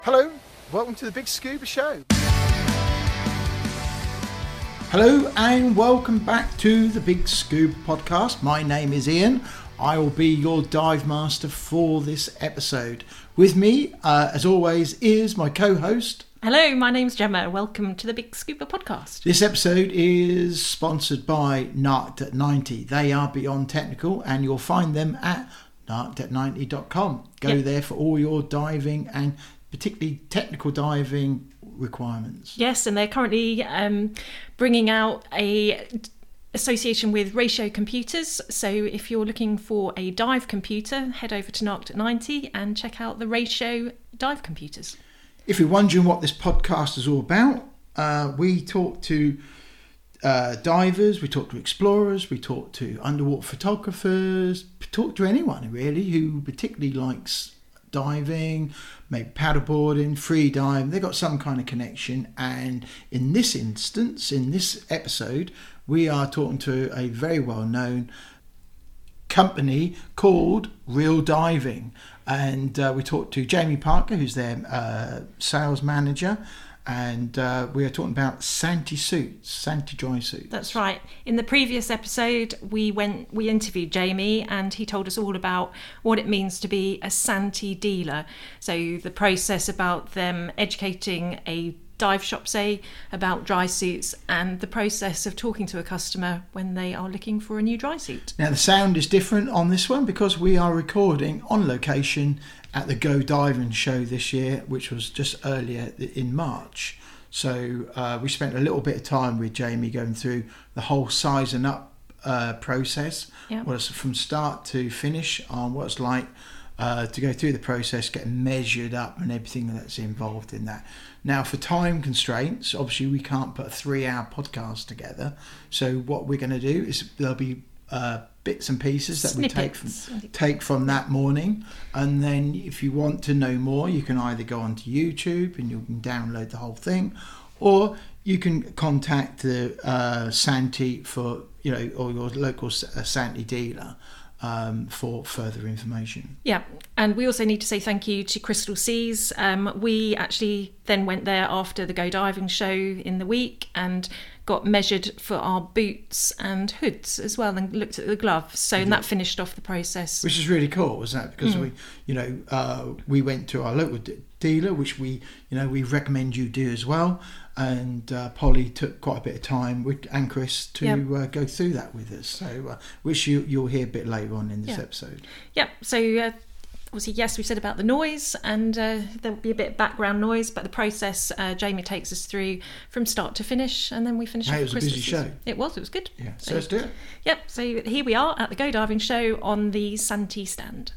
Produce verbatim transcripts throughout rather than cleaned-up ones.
Hello, welcome to the Big Scuba Show. Hello and welcome back to the Big Scuba Podcast. My name is Ian. I will be your dive master for this episode. With me, uh, as always, is my co-host. Hello, my name's Gemma. Welcome to the Big Scuba Podcast. This episode is sponsored by Narc at ninety. They are beyond technical and you'll find them at narc at ninety dot com. Go yep. there for all your diving and particularly technical diving requirements. Yes, and they're currently um, bringing out a association with Ratio Computers. So if you're looking for a dive computer, head over to Narc at ninety and check out the Ratio dive computers. If you're wondering what this podcast is all about, uh, we talk to uh, divers, we talk to explorers, we talk to underwater photographers, talk to anyone really who particularly likes diving, maybe paddleboarding, free diving. They've got some kind of connection, and in this instance, in this episode, we are talking to a very well-known company called Real Diving, and uh, we talked to Jamie Parker, who's their uh, sales manager, and uh, we are talking about Santi suits, Santi dry suits. That's right. In the previous episode, we went, we interviewed Jamie, and he told us all about what it means to be a Santi dealer. So the process about them educating a dive shop, say, about dry suits, and the process of talking to a customer when they are looking for a new dry suit. Now the sound is different on this one because we are recording on location at the Go Diving show this year, which was just earlier in March. So uh, we spent a little bit of time with Jamie going through the whole sizing up uh, process, yep. what it's from start to finish, on what it's like uh, to go through the process, get measured up and everything that's involved in that. Now for time constraints, obviously we can't put a three hour podcast together. So what we're going to do is there'll be uh, bits and pieces that Snippets. we take from, take from that morning, and then if you want to know more, you can either go onto YouTube and you can download the whole thing, or you can contact the uh, Santi for, you know, or your local uh, Santi dealer um, for further information. Yeah, and we also need to say thank you to Crystal Seas. Um, we actually then went there after the Go Diving show in the week and got measured for our boots and hoods as well, and looked at the gloves. So and that finished off the process, which is really cool, wasn't that? Because mm. we, you know, uh, we went to our local d- dealer, which we, you know, we recommend you do as well. And uh, Polly took quite a bit of time with and Chris to yep. uh, go through that with us. So, uh, which you you'll hear a bit later on in this yeah. episode. Yep. So. Uh, Obviously, yes, we said about the noise, and uh, there will be a bit of background noise, but the process uh, Jamie takes us through from start to finish, and then we finish. Hey, off it was Christmas. a busy show. It was. It was good. Yeah. So, so let's do it. Yep. So here we are at the Go Diving show on the Santi stand.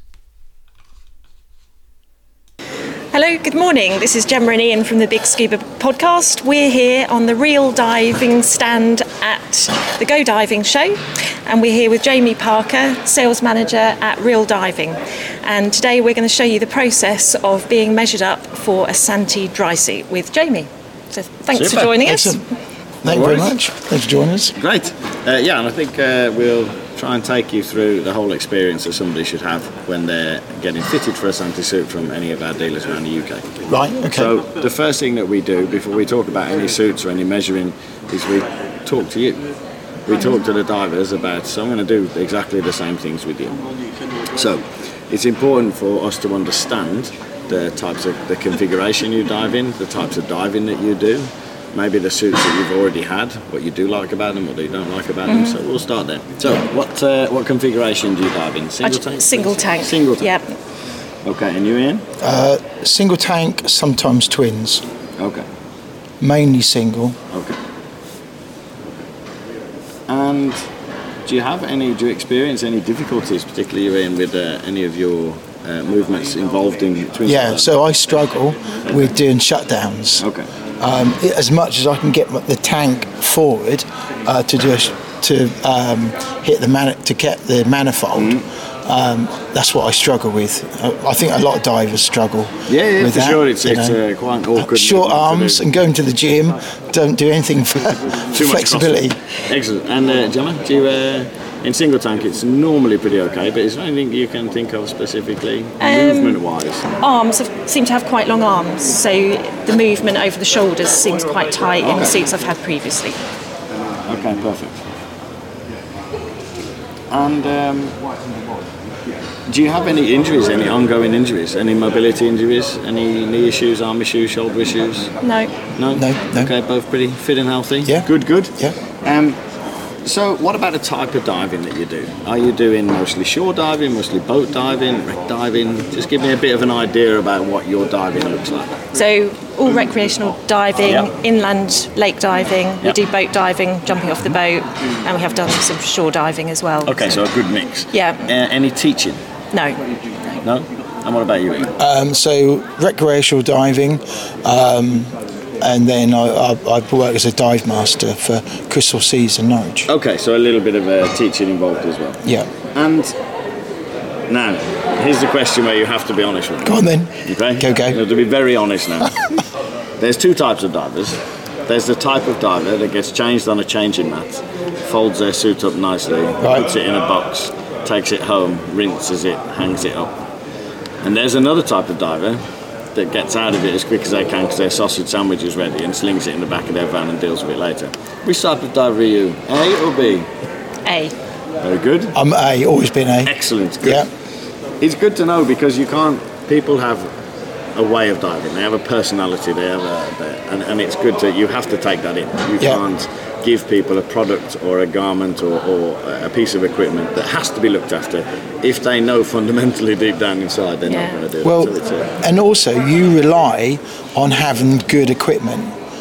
Hello, good morning. This is Gemma and Ian from the Big Scuba Podcast. We're here on the Real Diving stand at the Go Diving show, and we're here with Jamie Parker, sales manager at Real Diving. And today we're going to show you the process of being measured up for a Santi dry suit with Jamie. So thanks Super. for joining Excellent. us. Thank you very much. Thanks for joining us. Great. Uh, yeah, and I think uh, we'll try and take you through the whole experience that somebody should have when they're getting fitted for a Santi suit from any of our dealers around the U K. Right, okay. So the first thing that we do before we talk about any suits or any measuring is we talk to you. We talk to the divers about, so I'm going to do exactly the same things with you. So it's important for us to understand the types of the configuration you dive in, the types of diving that you do, maybe the suits that you've already had, what you do like about them, what you don't like about mm-hmm. them. So we'll start there. So what uh, what configuration do you dive in? Single tank? Single tank. Single tank. Yep. Okay, and you, Ian? Uh, single tank, sometimes twins. Okay. Mainly single. Okay. And do you have any, do you experience any difficulties, particularly you, Ian, with uh, any of your uh, movements involved in twins? Yeah, so I struggle with doing shutdowns. Okay. Um, as much as I can get the tank forward uh, to do a, to um, hit the man- to get the manifold, mm-hmm. um, that's what I struggle with. I, I think a lot of divers struggle. Yeah, yeah, with for that, sure. It's, it's uh, quite awkward. Short arms and going to the gym don't do anything for Too flexibility. Excellent. And uh, Gemma, do you uh, In single tank, it's normally pretty okay, but is there anything you can think of specifically, Um, movement-wise? Arms have, seem to have quite long arms, so the movement over the shoulders seems quite tight in the suits I've had previously. Okay, perfect. And um, do you have any injuries, any ongoing injuries, any mobility injuries, any knee issues, arm issues, shoulder issues? No. No? No, no. Okay, both pretty fit and healthy? Yeah. Good, good. Yeah. Um, so what about the type of diving that you do? Are you doing mostly shore diving, mostly boat diving, wreck diving? Just give me a bit of an idea about what your diving looks like. So all recreational diving, Yeah. inland lake diving, we Yeah. do boat diving, jumping off the boat, and we have done some shore diving as well. Okay, so a good mix. Yeah. Uh, any teaching? No. No? And what about you, Ian? Um, so recreational diving, um, and then I, I, I work as a dive master for Crystal Seas in Norwich. Okay, so a little bit of uh, teaching involved as well. Yeah. And now, here's the question where you have to be honest with me. Go on then. Okay? Go, go. You have to be very honest now. There's two types of divers. There's the type of diver that gets changed on a changing mat, folds their suit up nicely, Right. puts it in a box, takes it home, rinses it, hangs it up. And there's another type of diver that gets out of it as quick as they can because their sausage sandwich is ready and slings it in the back of their van and deals with it later. Which type of diver are you? A or B? A. Very good. I'm A, always been A. Excellent. Good. Yeah. It's good to know because you can't. People have a way of diving. They have a personality. They have a, they, and, and it's good to. You have to take that in. You Yeah. can't give people a product or a garment or, or a piece of equipment that has to be looked after if they know fundamentally deep down inside they're Yeah. not going to do it. Well, So it's a- and also you rely on having good equipment,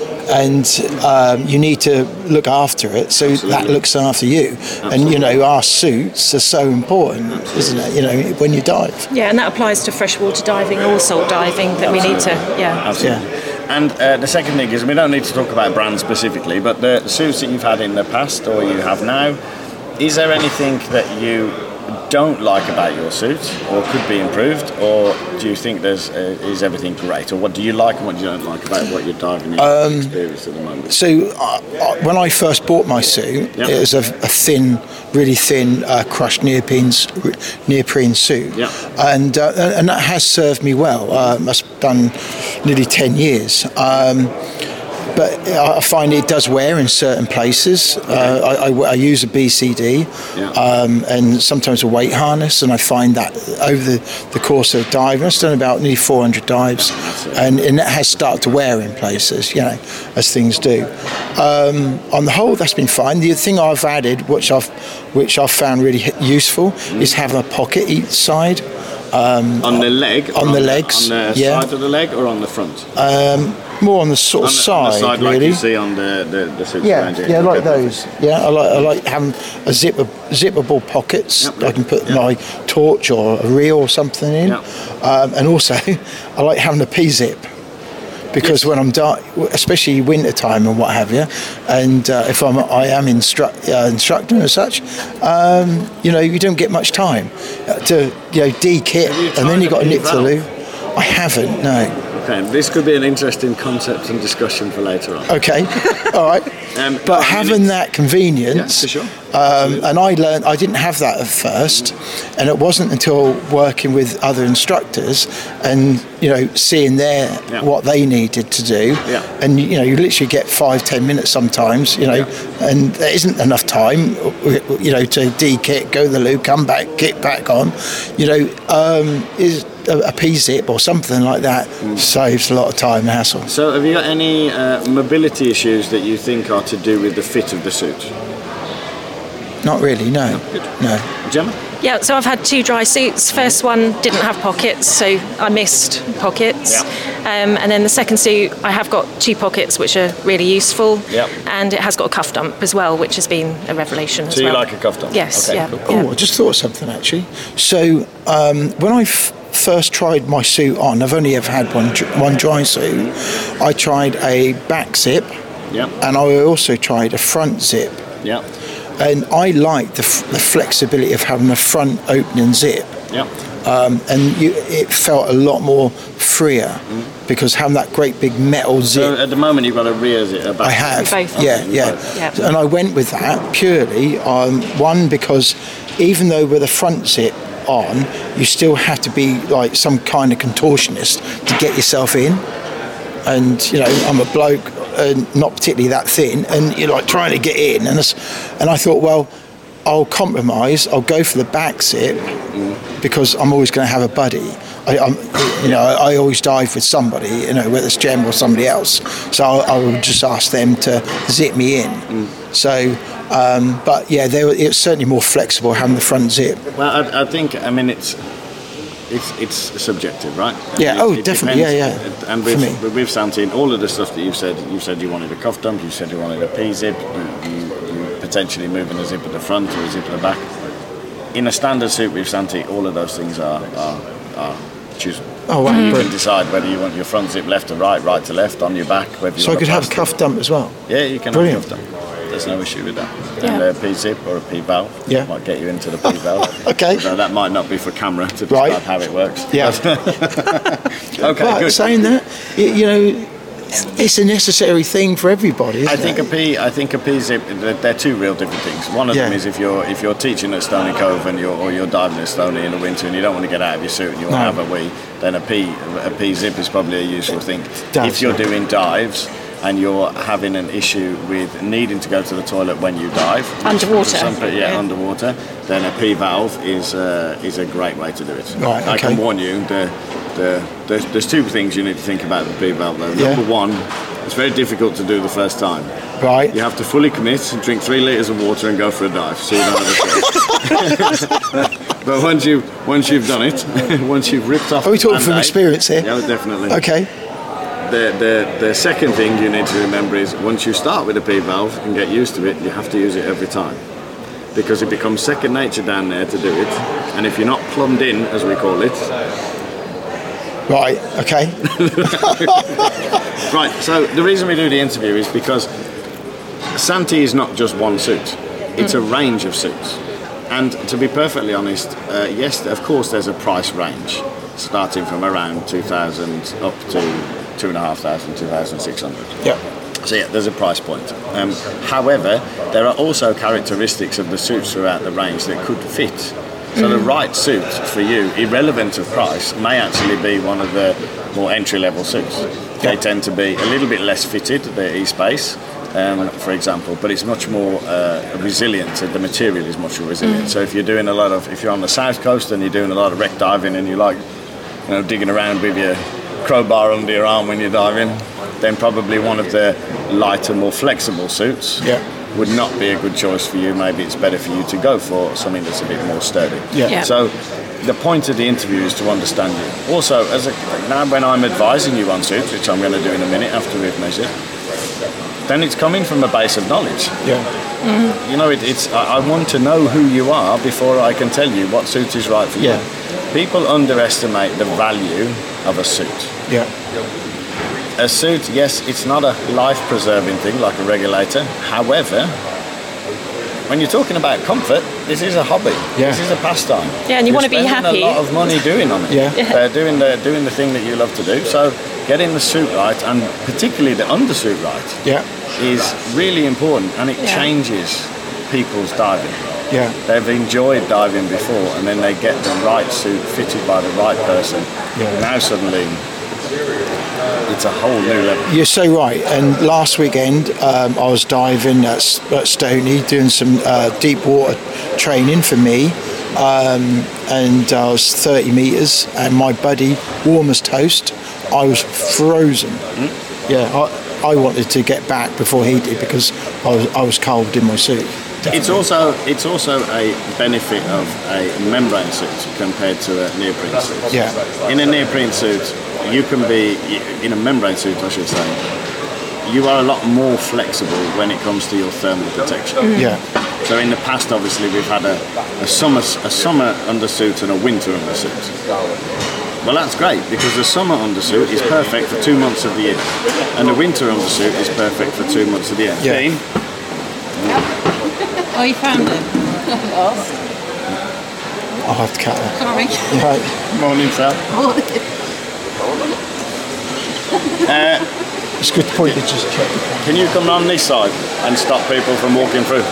and um, you need to look after it so that Absolutely. looks after you. And you know, our suits are so important, isn't it? You know, when you dive. Yeah, and that applies to freshwater diving or salt diving that we need to, yeah. Absolutely. And uh, the second thing is, we don't need to talk about brands specifically, but the suits that you've had in the past or you have now, is there anything that you don't like about your suit or could be improved, or do you think there's uh, is everything great, or what do you like and what do you don't like about what you're diving in Um, experience at the moment? So uh, uh, when I first bought my suit, Yeah. it was a, a thin, really thin, uh, crushed neoprene, s- neoprene suit, Yeah. and uh, and that has served me well. Uh, must have done nearly ten years. Um, but I find it does wear in certain places. Uh, I, I, I use a B C D Yeah. um, and sometimes a weight harness, and I find that over the, the course of diving, I've done about nearly four hundred dives, and, and it has started to wear in places, you know, as things do. Um, on the whole, that's been fine. The thing I've added, which I've which I've found really h- useful, is having a pocket each side. On the leg? or on the legs, On the yeah. side of the leg or on the front? More on the sort on, of the, side, on the side really. like you see on the, the, the suits Yeah, around here. yeah, I like Okay. those. Yeah, I like I like having a zipper, zippable pockets. Yep, I can put yep. my torch or a reel or something in, Yep. um, and also I like having a P-zip because when I'm di- especially winter time and what have you, and uh, if I'm I am instru- uh, instructing and such, um, you know, you don't get much time to you know de-kit, Have you and then tried you got a to nip the valve? loo. I haven't, no. Okay, this could be an interesting concept and discussion for later on. Okay, all right. Um, But I mean, having it's- that convenience, Yeah, for sure. um, and I learned I didn't have that at first, and it wasn't until working with other instructors and you know seeing their Yeah. what they needed to do, Yeah. and you know you literally get five ten minutes sometimes, you know, Yeah. and there isn't enough time, you know, to de-kit, go to the loo, come back, kit back on, you know, um, is a, a P-zip or something like that Mm. saves a lot of time and hassle. So, have you got any uh, mobility issues that you think are to do with the fit of the suit? Not really, no, no. Gemma? Yeah, so I've had two dry suits. First one didn't have pockets, so I missed pockets. Um, and then the second suit, I have got two pockets, which are really useful. Yep. And it has got a cuff dump as well, which has been a revelation as So you well. like a cuff dump? Yes, Okay, yeah. cool. yeah. Oh, I just thought of something actually. So um, when I f- first tried my suit on, I've only ever had one dr- one dry suit. I tried a back zip, Yep. and I also tried a front zip. Yep. And I like the, f- the flexibility of having a front opening zip. Yeah. Um, and you, it felt a lot more freer mm. because having that great big metal zip. So at the moment you've got a rear zip. A I have. Both. Yeah, Okay. yeah. Both. And I went with that purely, um, one, because even though with the front zip on, you still have to be like some kind of contortionist to get yourself in. And, you know, I'm a bloke, uh, not particularly that thin, and you're like trying to get in. And, and I thought, well, I'll compromise. I'll go for the back zip because I'm always going to have a buddy. I, I'm, you know, I always dive with somebody, you know, whether it's Jem or somebody else. So I, I will just ask them to zip me in. Mm. So, um, but yeah, they were, it's certainly more flexible having the front zip. Well, I, I think, I mean, it's it's it's subjective, right? I Yeah. mean, Oh, it, it definitely. depends. Yeah, yeah. And For me. with with Santine, all of the stuff that you've said, you said you wanted a cuff dump, you said you wanted a P zip, you, you potentially moving a zip at the front or a zip at the back. In a standard suit with Santee, all of those things are are, are choosable. Oh, wow. You Mm. can decide whether you want your front zip left to right, right to left, on your back. Whether you So I want could a have a plastic. cuff dump as well. Yeah, you can Brilliant. have a cuff dump. There's no issue with that. Yeah. And a P zip or a P valve Yeah. might get you into the P valve. Okay. So that might not be for camera to describe Right. how it works. Yeah. Okay, But good. saying that, you, you know, it's a necessary thing for everybody. Isn't I think it? a P, I think a P zip. They're, they're two real different things. One of them Yeah. is if you're if you're teaching at Stony Cove and you're or you're diving at Stony in the winter and you don't want to get out of your suit and you want No. to have a wee, then a P a P zip is probably a useful thing. does, if you're yeah. doing dives and you're having an issue with needing to go to the toilet when you dive, Underwater. some pe- yeah, Yeah. underwater, then a P valve is uh, is a great way to do it. Right, I can okay. warn you, the, the, there's, there's two things you need to think about the P valve though. Yeah. Number one, it's very difficult to do the first time. Right. You have to fully commit and drink three litres of water and go for a dive, so you don't have a choice. But once you once you've done it, once you've ripped off. Are we talking the from Band-Aid- experience here? Yeah, definitely. Okay. The, the the second thing you need to remember is once you start with a P valve and get used to it, you have to use it every time, because it becomes second nature down there to do it. And if you're not plumbed in, as we call it, Right. Okay. right. So the reason we do the interview is because Santee is not just one suit; it's a range of suits. And to be perfectly honest, uh, yes, of course, there's a price range starting from around two thousand up to two and a half thousand, two thousand six hundred. Yeah. So yeah, there's a price point. Um, however, there are also characteristics of the suits throughout the range that could fit. So the right suit for you, irrelevant of price, may actually be one of the more entry-level suits. They tend to be a little bit less fitted, the E-Space, um, for example, but it's much more uh, resilient. The material is much more resilient. So if you're doing a lot of, if you're on the south coast and you're doing a lot of wreck diving and you like, you know, digging around with your crowbar under your arm when you're diving, then probably one of the lighter, more flexible suits Yeah. would not be a good choice for you. Maybe it's better for you to go for something that's a bit more sturdy. Yeah. Yeah. So the point of the interview is to understand you. Also, as a, now when I'm advising you on suits, which I'm going to do in a minute after we've measured, then it's coming from a base of knowledge. Yeah. You know, it, it's I, I want to know who you are before I can tell you what suit is right for Yeah. you. People underestimate the value of a suit. Yeah. A suit, yes, it's not a life-preserving thing like a regulator. However, when you're talking about comfort, this is a hobby. Yeah. This is a pastime. Yeah, and you You're wanna be spending happy. a lot of money doing on it. Yeah. Yeah. Uh, doing the doing the thing that you love to do. So getting the suit right, and particularly the undersuit right, Yeah. is really important, and it Yeah. changes people's diving. Yeah. They've enjoyed diving before, and then they get the right suit fitted by the right person. Yeah. Now suddenly, it's a whole new level. You're so right. And last weekend, um, I was diving at, S- at Stony, doing some uh, deep water training for me, um, and I was thirty meters, and my buddy, warm as toast, I was frozen. Hmm? Yeah, I, I wanted to get back before he did because I was I was cold in my suit. It's also it's also a benefit of a membrane suit compared to a neoprene suit. Yeah. In a neoprene suit, you can be in a membrane suit, I should say. You are a lot more flexible when it comes to your thermal protection. Yeah. So in the past, obviously, we've had a, a summer a summer undersuit and a winter undersuit. Well, that's great because the summer undersuit is perfect for two months of the year, and the winter undersuit is perfect for two months of the year. Yeah. Dean? Oh, you found it? I'll have to cut that. Sorry. Right. Morning, sir. Uh, It's a good point to just check. Can you come round this side and stop people from walking through?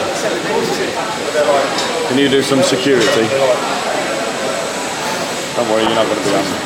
Can you do some security? Don't worry, you're not going to be asked.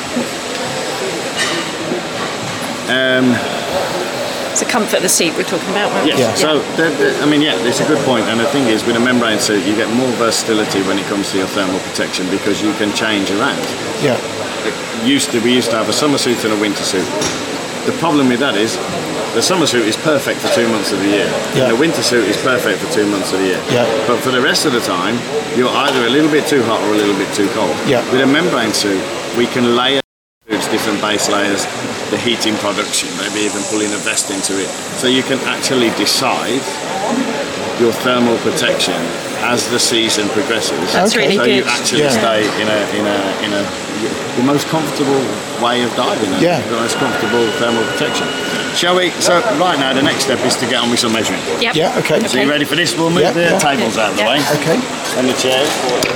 Um, It's the comfort of the seat we're talking about. weren't we? yes, Yeah. so, the, the, I mean, yeah, it's a good point. And the thing is, with a membrane suit, you get more versatility when it comes to your thermal protection because you can change around. Yeah. Used to, we used to have a summer suit and a winter suit. The problem with that is, the summer suit is perfect for two months of the year. Yeah. And the winter suit is perfect for two months of the year. Yeah. But for the rest of the time, you're either a little bit too hot or a little bit too cold. Yeah. With a membrane suit, we can layer suits, different base layers, the heating production, maybe even pulling a vest into it. So you can actually decide your thermal protection as the season progresses. That's Okay. really so good. you actually Yeah. stay in a in a in a the most comfortable way of diving, and Yeah. the most comfortable thermal protection. Shall we? So right now, the next step is to get on with some measuring. Yep. Yeah, okay. So you ready for this? We'll move Yeah, the yeah. tables out of the Yeah. way Okay. and the chairs.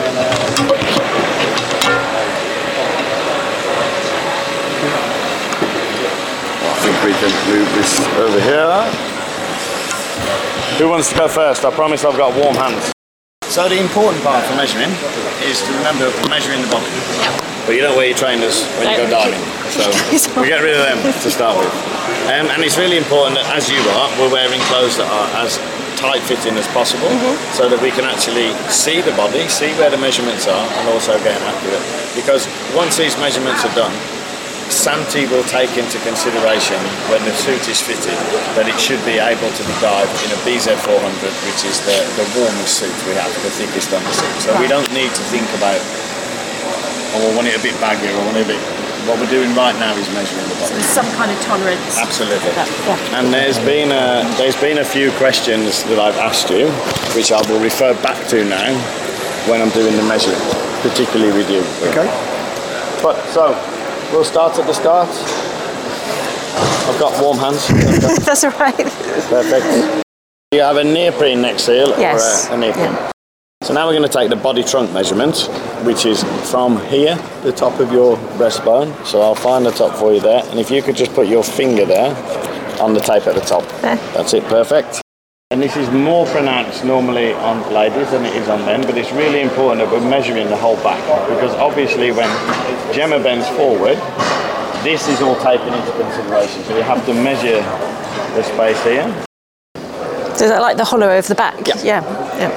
I think we can move this over here. Who wants to go first? I promise I've got warm hands. So the important part for measuring is to remember measuring the body. But you don't wear your trainers when you go No. diving. So we get rid of them to start with. Um, and it's really important that as you are, we're wearing clothes that are as tight fitting as possible so that we can actually see the body, see where the measurements are and also get them accurate. Because once these measurements are done, Santi will take into consideration when the suit is fitted that it should be able to be dived in a B Z four hundred, which is the, the warmest suit we have, the thickest on the suit. So we don't need to think about, oh, I want it a bit baggier, I want it a bit... What we're doing right now is measuring the body. There's some kind of tolerance. Absolutely. That- yeah. And there's been a there's been a few questions that I've asked you, which I will refer back to now when I'm doing the measuring, particularly with you. Okay. But so we'll start at the start. I've got warm hands. That's all right. Perfect. You have a neoprene neck seal Yes. or a, a neoprene. Yeah. So now we're going to take the body trunk measurement, which is from here, the top of your breastbone. So I'll find the top for you there. And if you could just put your finger there on the tape at the top. There. That's it, perfect. And this is more pronounced normally on ladies than it is on men, but it's really important that we're measuring the whole back, because obviously when Gemma bends forward, this is all taken into consideration. So you have to measure the space here. So is that like the hollow of the back? Yeah. Yeah. yeah.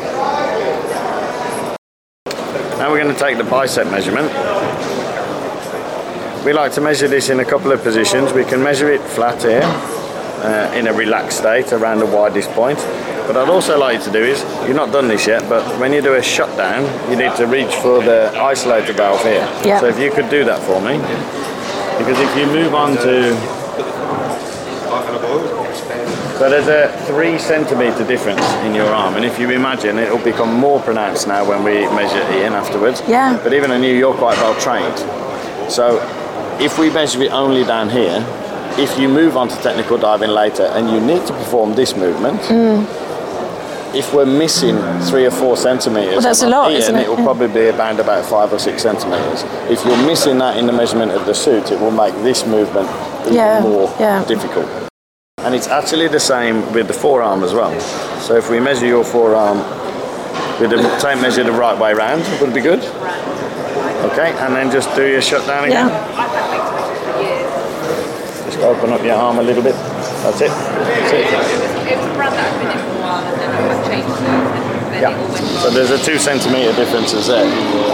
Now we're going to take the bicep measurement. We like to measure this in a couple of positions. We can measure it flat here, uh, in a relaxed state around the widest point. But I'd also like you to do is, you've not done this yet, but when you do a shutdown, you need to reach for the isolator valve here. Yeah. So if you could do that for me. Because if you move on to... So there's a three centimetre difference in your arm, and if you imagine, it'll become more pronounced now when we measure Ian afterwards. Yeah. But even on you, you're quite well trained. So if we measure it only down here, if you move on to technical diving later and you need to perform this movement, Mm. if we're missing three or four centimetres, Well, that's a on lot, Ian, isn't it? will Yeah. probably be around about five or six centimetres. If you're missing that in the measurement of the suit, it will make this movement even Yeah, more yeah. difficult. And it's actually the same with the forearm as well. So if we measure your forearm with the tape measure the right way round, would it be good? Okay, and then just do your shutdown again. Yeah. Just open up your arm a little bit. That's it. That's it. It was a brand that I've been in for a while and then I've changed it and then it all Yeah. went So there's a two centimetre differences there.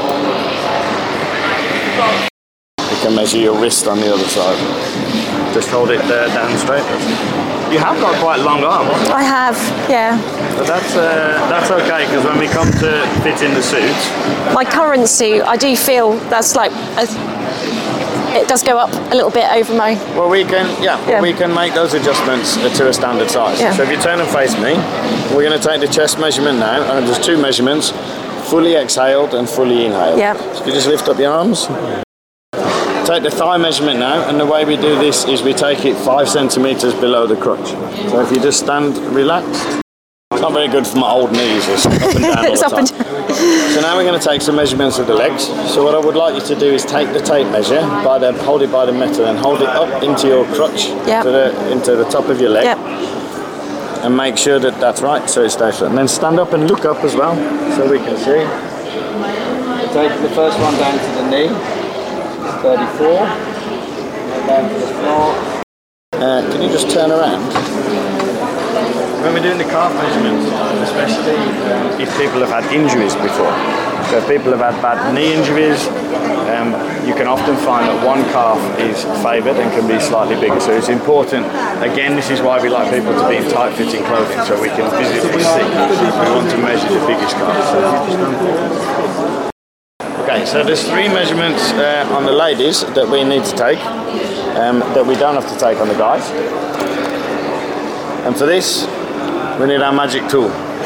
You can measure your wrist on the other side. Just hold it uh, down straight. You have got quite long arms, I have, yeah. but that's uh, that's okay, because when we come to fit in the suit, My current suit, I do feel that's like, a, it does go up a little bit over my, well, we can yeah, well, Yeah. we can make those adjustments uh, to a standard size. Yeah. So if you turn and face me, we're going to take the chest measurement now, and there's two measurements: fully exhaled and fully inhaled. Yeah. So if you just lift up your arms. Take the thigh measurement now, and the way we do this is we take it five centimetres below the crotch. So if you just stand relaxed, It's not very good for my old knees. It's up and down all It's the up and time. So now we're going to take some measurements of the legs. So what I would like you to do is take the tape measure, by the, hold it by the metal and hold it up into your crutch, Yep. to the, into the top of your leg. Yep. And make sure that that's right, so it stays flat. And then stand up and look up as well, so we can see. Take the first one down to the knee, thirty-four. And down to the floor. Uh, can you just turn around? When we're doing the calf measurements, especially um, if people have had injuries before, so if people have had bad knee injuries, um, you can often find that one calf is favoured and can be slightly bigger. So it's important, again, this is why we like people to be in tight-fitting clothing, so we can visibly see. We want to measure the biggest calf. So okay, so there's three measurements uh, on the ladies that we need to take, um, that we don't have to take on the guys. And for this, we need our magic tool.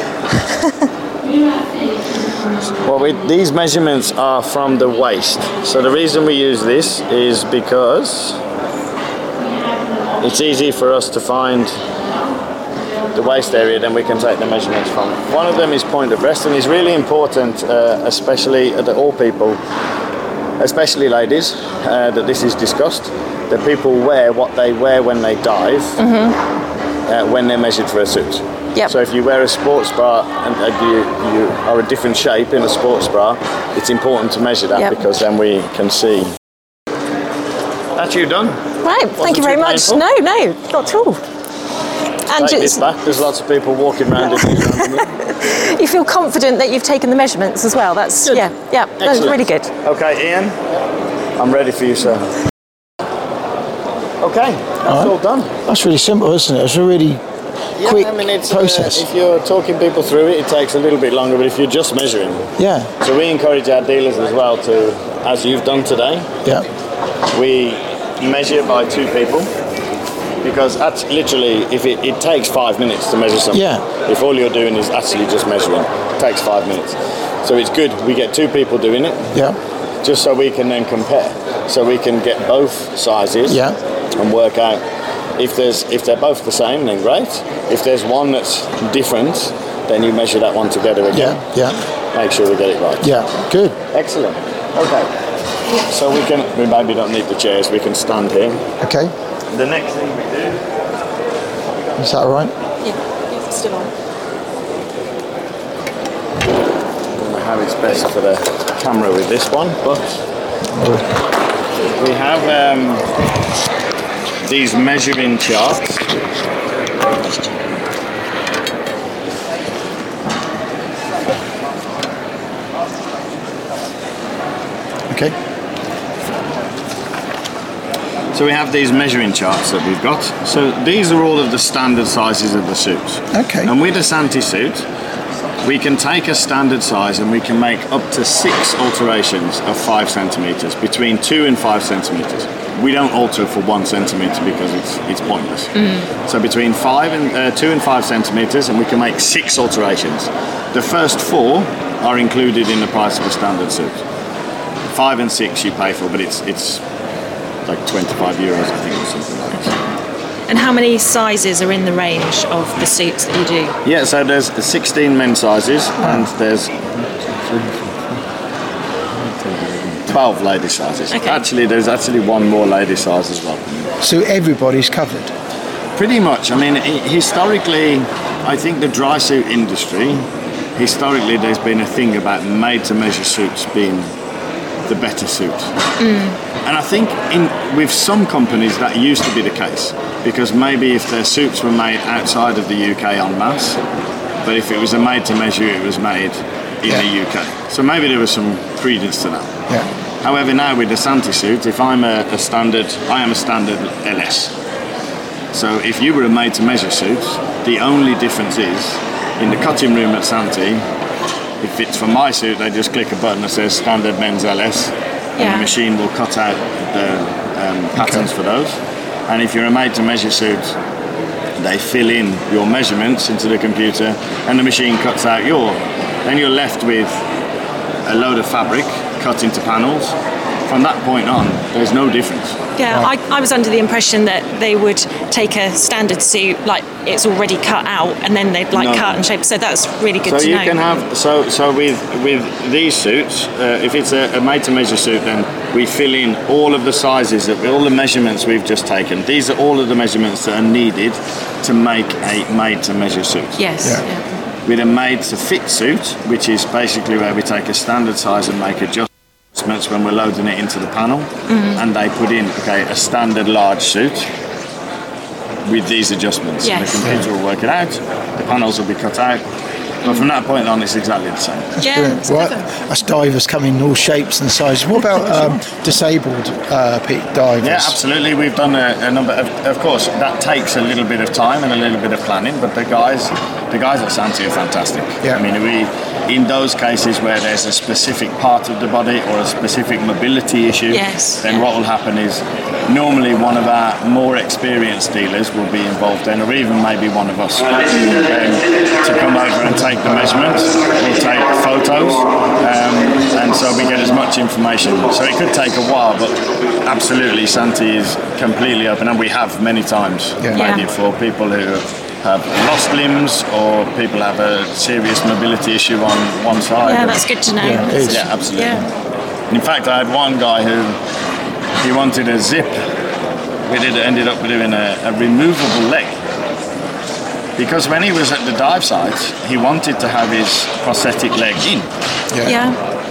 Well, we, these measurements are from the waist. So the reason we use this is because it's easy for us to find the waist area, then we can take the measurements from. One of them is point of rest, and it's really important, uh, especially at all people, especially ladies, uh, that this is discussed, that people wear what they wear when they dive, mm-hmm. uh, when they're measured for a suit. Yep. So if you wear a sports bra and uh, you, you are a different shape in a sports bra, it's important to measure that, yep. because then we can see. That's you done. Right, Wasn't thank you very much. painful? No, no, not at all. And Take this back. There's lots of people walking around in these. You feel confident that you've taken the measurements as well. That's Good. yeah, yeah, that's Excellent. really good. Okay, Ian, I'm ready for you, sir. Okay, that's all, All right. all done. That's really simple, isn't it? It's a really Yeah, quick I mean, it's, process. Uh, if you're talking people through it, it takes a little bit longer, but if you're just measuring. Yeah, So we encourage our dealers as well to, as you've done today, yeah, we measure by two people, because that's literally, if it, it takes five minutes to measure something. Yeah. If all you're doing is actually just measuring, it takes five minutes. So it's good, we get two people doing it, yeah, just so we can then compare. So we can get both sizes Yeah. and work out if there's if they're both the same, then great. If there's one that's different, then you measure that one together again. yeah, yeah, Make sure we get it right. yeah. Good. Excellent. Okay. So we can we maybe don't need the chairs, we can stand here. Okay, The next thing we do, is that all right? Yeah, it's still on. I don't know how it's best for the camera with this one, but we have um, these measuring charts. Okay. So we have these measuring charts that we've got. So these are all of the standard sizes of the suits. Okay. And with a Santi suit, we can take a standard size and we can make up to six alterations of five centimeters, between two and five centimeters. We don't alter for one centimeter because it's it's pointless. Mm. So between five and uh, two and five centimeters, and we can make six alterations. The first four are included in the price of a standard suit. Five and six you pay for, but it's it's like twenty-five euros, I think, or something like that. And how many sizes are in the range of the suits that you do? Yeah, so there's sixteen men's sizes and there's twelve lady sizes. Okay. Actually, there's actually one more lady size as well. So everybody's covered. Pretty much. I mean, hi- historically, I think the dry suit industry, historically, there's been a thing about made-to-measure suits being the better suit. And I think in with some companies that used to be the case, because maybe if their suits were made outside of the U K en masse, but if it was a made-to-measure, it was made in Yeah. the U K. So maybe there was some credence to that. Yeah. However, now with the Santi suit, if I'm a, a standard, I am a standard L S. So if you were a made-to-measure suit, the only difference is, in the cutting room at Santi, if it's for my suit, they just click a button that says standard men's L S, and Yeah. the machine will cut out the um, patterns Okay. for those. And if you're a made-to-measure suit, they fill in your measurements into the computer, and the machine cuts out your. Then you're left with a load of fabric cut into panels, from that point on, there's no difference. Yeah, I, I was under the impression that they would take a standard suit, like it's already cut out, and then they'd like No. cut and shape. So that's really good So to you know. can have so so with with these suits, uh, if it's a, a made-to-measure suit, then we fill in all of the sizes, that all the measurements we've just taken. These are all of the measurements that are needed to make a made-to-measure suit. Yes. Yeah. Yeah. With a made-to-fit suit, which is basically where we take a standard size and make adjustments when we're loading it into the panel, Mm-hmm. and they put in okay a standard large suit with these adjustments. Yes. And the computer will work it out. The panels will be cut out. But from that point on, it's exactly the same. Yeah, Brilliant. it's Well, clever. us divers come in all shapes and sizes. What about um, disabled uh, pe- divers? Yeah, absolutely. We've done a, a number of, of course, that takes a little bit of time and a little bit of planning, but the guys, the guys at Santi are fantastic. Yeah. I mean, we, in those cases where there's a specific part of the body or a specific mobility issue, Yes, then yeah. what will happen is normally one of our more experienced dealers will be involved then, or even maybe one of us, um, to come over and take the measurements, we'll take photos, um, and so we get as much information. So it could take a while, but absolutely Santi is completely open, and we have many times Yeah. made Yeah. it for people who have lost limbs or people have a serious mobility issue on one side. Yeah, that's good to know. Yeah, it is. Yeah, absolutely. Yeah. In fact, I had one guy who he wanted a zip. We did ended up doing a, a removable leg because when he was at the dive site, he wanted to have his prosthetic leg in, Yeah.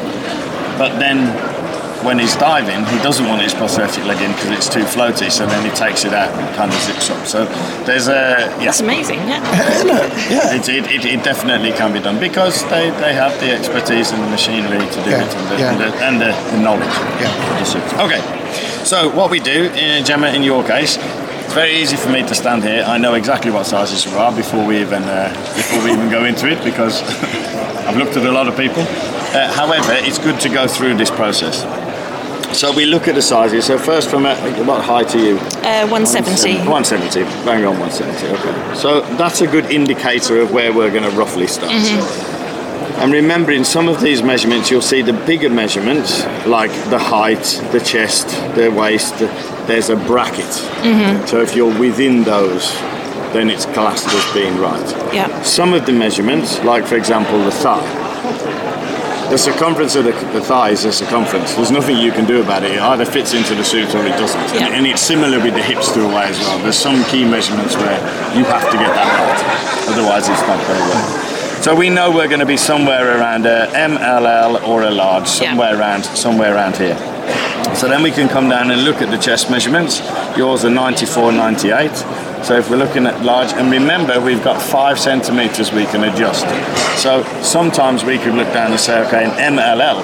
but then when he's diving, he doesn't want his prosthetic leg in because it's too floaty. So then he takes it out and kind of zips up. So there's a yeah. That's amazing. Yeah. Yeah. It, it, it, it definitely can be done because they, they have the expertise and the machinery to do Yeah, it and the, yeah. and the, and the, the knowledge Yeah. of the suits. Okay, so what we do, uh, Gemma, in your case, it's very easy for me to stand here. I know exactly what sizes you are before we even uh, before we even go into it because I've looked at a lot of people. Uh, however, it's good to go through this process. So we look at the sizes. So first, from a, what height are you? Uh, one seventy. one seventy, bang on one seventy, okay. So that's a good indicator of where we're going to roughly start. And remembering some of these measurements, you'll see the bigger measurements, like the height, the chest, the waist, there's a bracket. So if you're within those, then it's classed as being right. Yeah. Some of the measurements, like for example the thigh, the circumference of the, the thigh is a circumference. There's nothing you can do about it. It either fits into the suit or it doesn't. Yeah. And, and it's similar with the hips to a way as well. There's some key measurements where you have to get that right. Otherwise it's not going to work. So we know we're going to be somewhere around a M L L or a large, somewhere Yeah. around somewhere around here. So then we can come down and look at the chest measurements. Yours are ninety-four, ninety-eight. So if we're looking at large, and remember we've got five centimeters we can adjust. So sometimes we could look down and say, okay, an M L L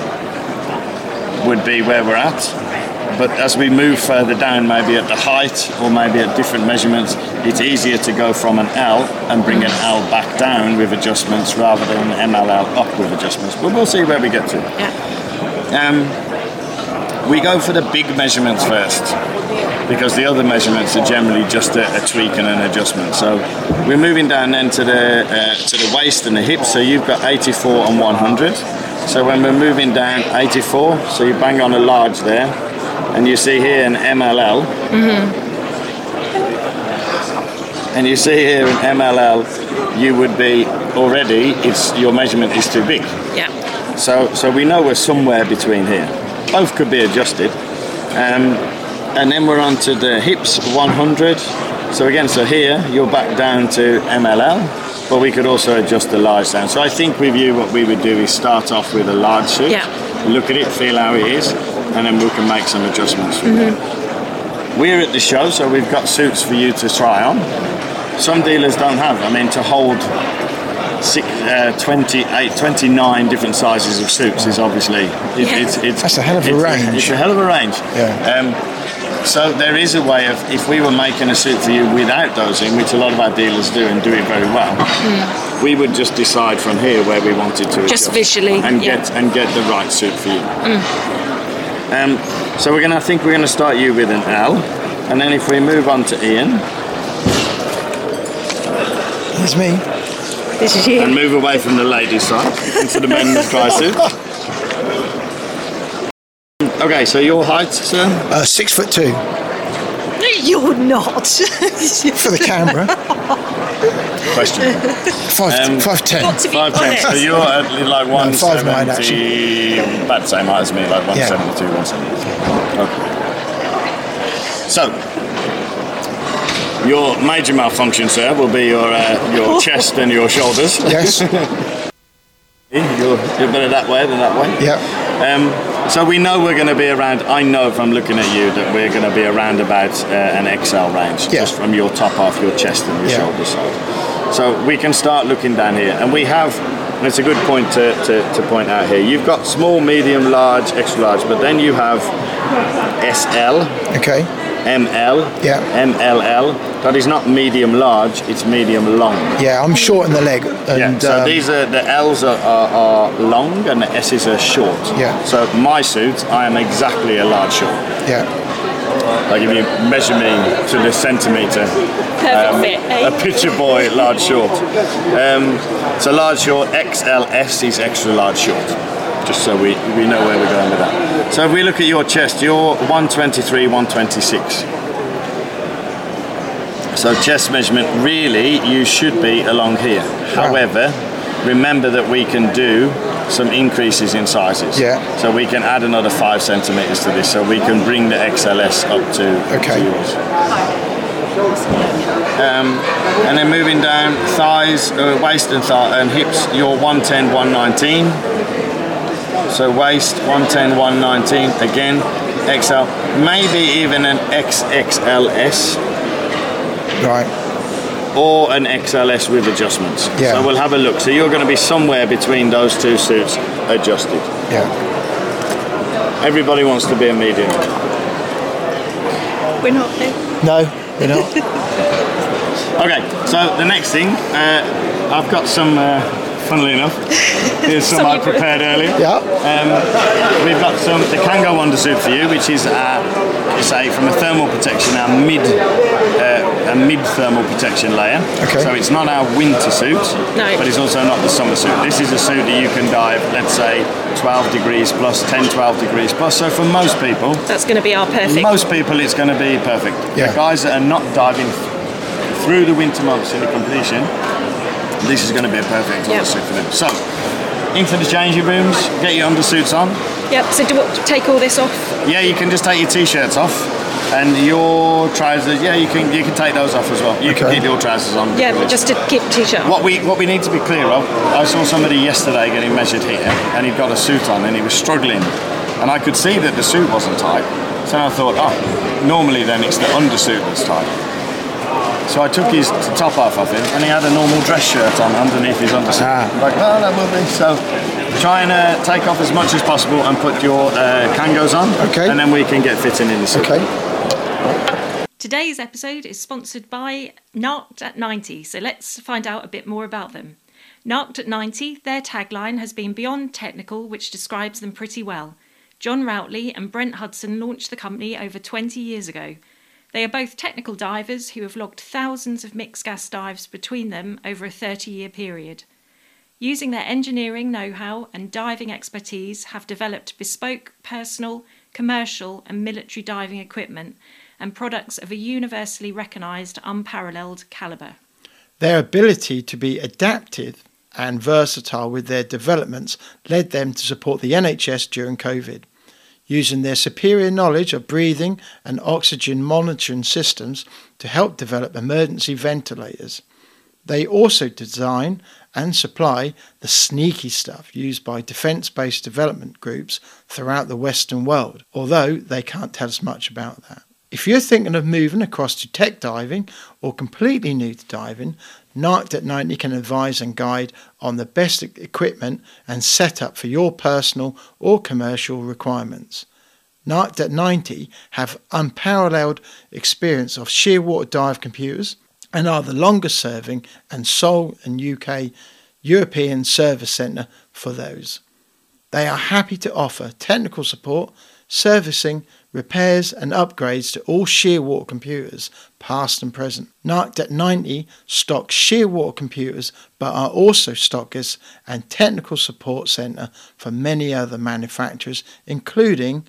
would be where we're at. But as we move further down, maybe at the height or maybe at different measurements, it's easier to go from an L and bring an L back down with adjustments rather than an M L L up with adjustments. But we'll see where we get to. Yeah. Um, we go for the big measurements first because the other measurements are generally just a, a tweak and an adjustment. So we're moving down then to the uh, to the waist and the hips. So you've got eighty-four and one hundred. So when we're moving down eighty-four, so you bang on a large there, and you see here an M L L. And you see here an M L L, you would be already, it's your measurement is too big. Yeah. So, so we know we're somewhere between here. Both could be adjusted. Um, and then we're on to the hips, one hundred. So again, so here, you're back down to M L L, but we could also adjust the large down. So I think with you, what we would do is start off with a large suit, Yeah. look at it, feel how it is, and then we can make some adjustments. Mm-hmm. We're at the show, so we've got suits for you to try on. Some dealers don't have. I mean, to hold Six, uh, twenty-eight, twenty-nine different sizes of suits is obviously it, Yeah. it's, it's That's a hell of a it's, range. It's a hell of a range. Yeah. Um, so there is a way of, if we were making a suit for you without those in, which a lot of our dealers do and do it very well, mm. we would just decide from here where we wanted to Just adjust visually, and yeah. get and get the right suit for you. Mm. Um, so we're gonna I think we're gonna start you with an L, and then if we move on to Ian. Here's me. This is you. And move away from the ladies' side into the men's dry suit. Okay, so your height, sir? Uh, six foot two You're not. for the camera. Question. Five, Um, five ten. Got to be Five ten. honest. So you're at like one five nine, seventy. About the same height as me, like one seventy-two, one seventy-three. Okay. So your major malfunction, sir, will be your uh, your chest and your shoulders. Yes. You're, you're better that way than that way. Yeah. Um, so we know we're going to be around. I know from looking at you that we're going to be around about uh, an X L range, Yeah. just from your top half, your chest and your Yeah. shoulder side. So we can start looking down here, and we have. And it's a good point to, to, to point out here. You've got small, medium, large, extra large, but then you have S L, Okay. M L, Yeah. M L L. That is not medium large; it's medium long. Yeah, I'm short in the leg. And, Yeah, so um, these are the L's are, are, are long and the S's are short. Yeah. So my suit, I am exactly a large short. Yeah. Like if you measure me to the centimetre, Perfect fit, eh? a picture boy, large short. Um, so large short, X L S is extra large short. Just so we, we know where we're going with that. So if we look at your chest, you're one twenty-three, one twenty-six. So chest measurement, really, you should be along here. However, remember that we can do some increases in sizes. Yeah. So we can add another five centimeters to this, so we can bring the X L S up to, Okay. to yours. Um, and then moving down, thighs, uh, waist and thigh and hips, you're one ten, one nineteen. So waist, one ten, one nineteen, again, X L, maybe even an X X L S. Right. Or an X L S with adjustments. Yeah. So we'll have a look. So you're going to be somewhere between those two suits adjusted. Yeah. Everybody wants to be a medium. We're not there. No, we're not. Okay, so the next thing, uh, I've got some, uh, funnily enough, here's some I prepared earlier. Yeah. Um, we've got some, the Kango undersuit for you, which is, uh, say, from a thermal protection, our mid, uh, a mid thermal protection layer. Okay. So it's not our winter suit, No. but it's also not the summer suit. This is a suit that you can dive, let's say, twelve degrees plus, ten, twelve degrees plus. So for most people, That's going to be our perfect. most people, it's going to be perfect. Yeah. The guys that are not diving through the winter months in the completion, this is going to be a perfect Yeah. undersuit for them. So, into the changing rooms, get your undersuits on. Yep. So do what, take all this off. Yeah, you can just take your t-shirts off, and your trousers. Yeah, you can you can take those off as well. You can Okay. keep your trousers on. Yeah, but just to keep the t-shirt on. What we what we need to be clear of, I saw somebody yesterday getting measured here, and he'd got a suit on, and he was struggling, and I could see that the suit wasn't tight. So I thought, oh, normally then it's the undersuit that's tight. So I took his top half off him, and he had a normal dress shirt on underneath his undersuit. Ah. Like, oh, that will be. So try and uh, take off as much as possible and put your uh, Kangos on, Okay. and then we can get fitting in the suit. Okay. Today's episode is sponsored by Narked at ninety, so let's find out a bit more about them. Narked at ninety, their tagline has been beyond technical, which describes them pretty well. John Routley and Brent Hudson launched the company over twenty years ago. They are both technical divers who have logged thousands of mixed gas dives between them over a thirty-year period. Using their engineering know-how and diving expertise, have developed bespoke, personal, commercial and military diving equipment and products of a universally recognised, unparalleled calibre. Their ability to be adaptive and versatile with their developments led them to support the N H S during COVID. Using their superior knowledge of breathing and oxygen monitoring systems to help develop emergency ventilators. They also design and supply the sneaky stuff used by defence-based development groups throughout the Western world, although they can't tell us much about that. If you're thinking of moving across to tech diving or completely new to diving, Narked at ninety can advise and guide on the best equipment and setup for your personal or commercial requirements. Narked at ninety have unparalleled experience of shearwater dive computers and are the longest serving and sole and U K European service centre for those. They are happy to offer technical support, servicing, repairs and upgrades to all shearwater computers, past and present. Narked at ninety stock shearwater computers but are also stockers and technical support centre for many other manufacturers, including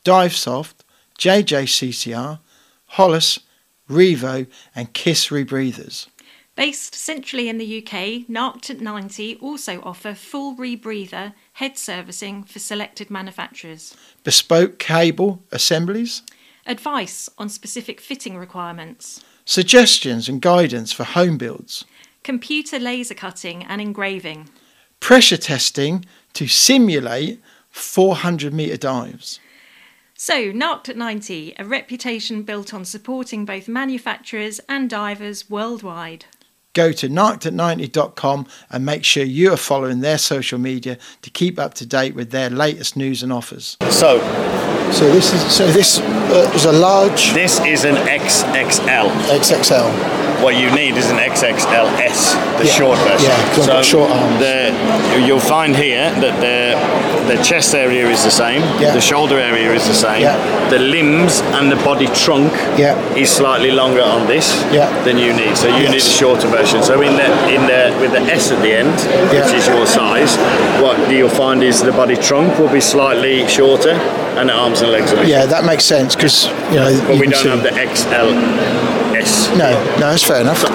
Divesoft, J J C C R, Hollis, Revo and Kiss rebreathers. Based centrally in the U K, Narked at ninety also offer full rebreather head servicing for selected manufacturers. Bespoke cable assemblies. Advice on specific fitting requirements. Suggestions and guidance for home builds. Computer laser cutting and engraving. Pressure testing to simulate four hundred metre dives. So, Narked at ninety, a reputation built on supporting both manufacturers and divers worldwide. Go to narked at ninety dot com and make sure you are following their social media to keep up to date with their latest news and offers. So, So this is so this uh, is a large this is an X X L. X X L. What you need is an X X L S, the Yeah. short version. Yeah, 'cause I've got short arms. The, you'll find here that the the chest area is the same, Yeah. the shoulder area is the same, Yeah. the limbs and the body trunk Yeah. is slightly longer on this Yeah. than you need. So you Yes. need a shorter version. So in the in the with the S at the end, Yeah. which is your size, what you'll find is the body trunk will be slightly shorter and the arms and legs will be. Yeah, that makes sense because you know. But you we can don't see- have the X L S. No, no, that's fair enough.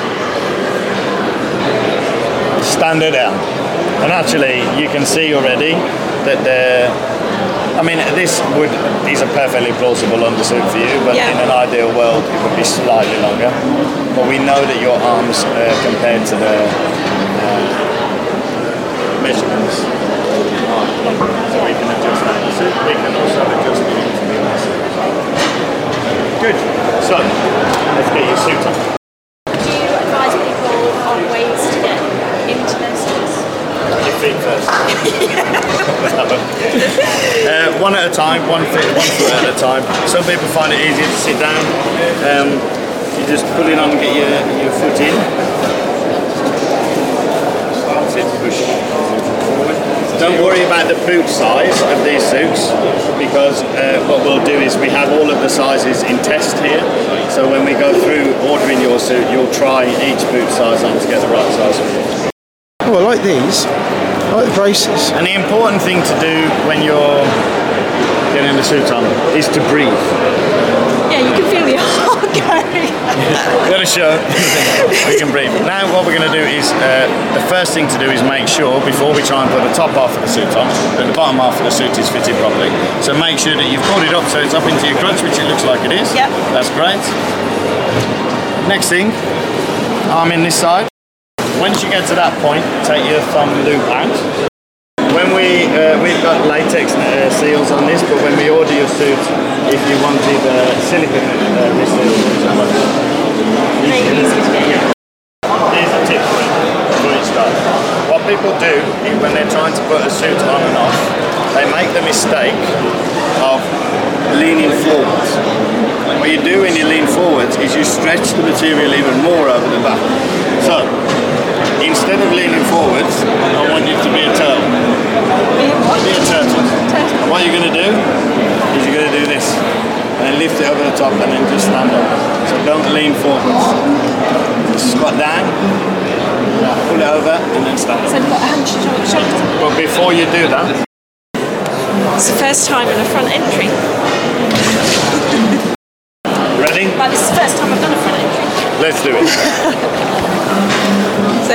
Standard L. And actually, you can see already that the. I mean, this would is a perfectly plausible undersuit for you, but Yeah. in an ideal world, it would be slightly longer. But we know that your arms, uh, compared to the uh, measurements, are longer. So we can adjust that in the suit. We can also adjust it into the other suit. Good. So, let's get your suit on. Do you advise people on ways to get into their suits? Your feet first. uh, one at a time, one foot, one foot at a time. Some people find it easier to sit down. Um, you just pull it on and get your, your foot in. Sit, push forward. Don't worry about the boot size of these suits, because uh, what we'll do is we have all of the sizes in test here. So when we go through ordering your suit, you'll try each boot size on to get the right size for you. Oh, I like these. I like the braces. And the important thing to do when you're getting the suit on is to breathe. Yeah, you can feel the heart going. We're going to show we can breathe. Now what we're going to do is, uh, the first thing to do is make sure, before we try and put the top half of the suit on, that the bottom half of the suit is fitted properly. So make sure that you've pulled it up so it's up into your crotch, which it looks like it is. Yep. That's great. Next thing, arm in this side. Once you get to that point, take your thumb loop out. When we, uh, we've got latex uh, seals on this, but when we order your suit, if you wanted uh, silicone uh, this seal, Very easy to get in. here's a tip for it, before you start. What people do is when they're trying to put a suit on and off, they make the mistake of leaning forwards. What you do when you lean forwards is you stretch the material even more over the back. So, instead of leaning forwards, I want you to be a turtle. Be a turtle. And what you're going to do is you're going to do this. And then lift it over the top and then just stand up. So don't lean forwards. Just squat down, pull it over and then stand So up. you've got a hand shoulders. But before you do that, It's the first time in a front entry. ready? Like, this is the first time I've done a front entry. Let's do it. So,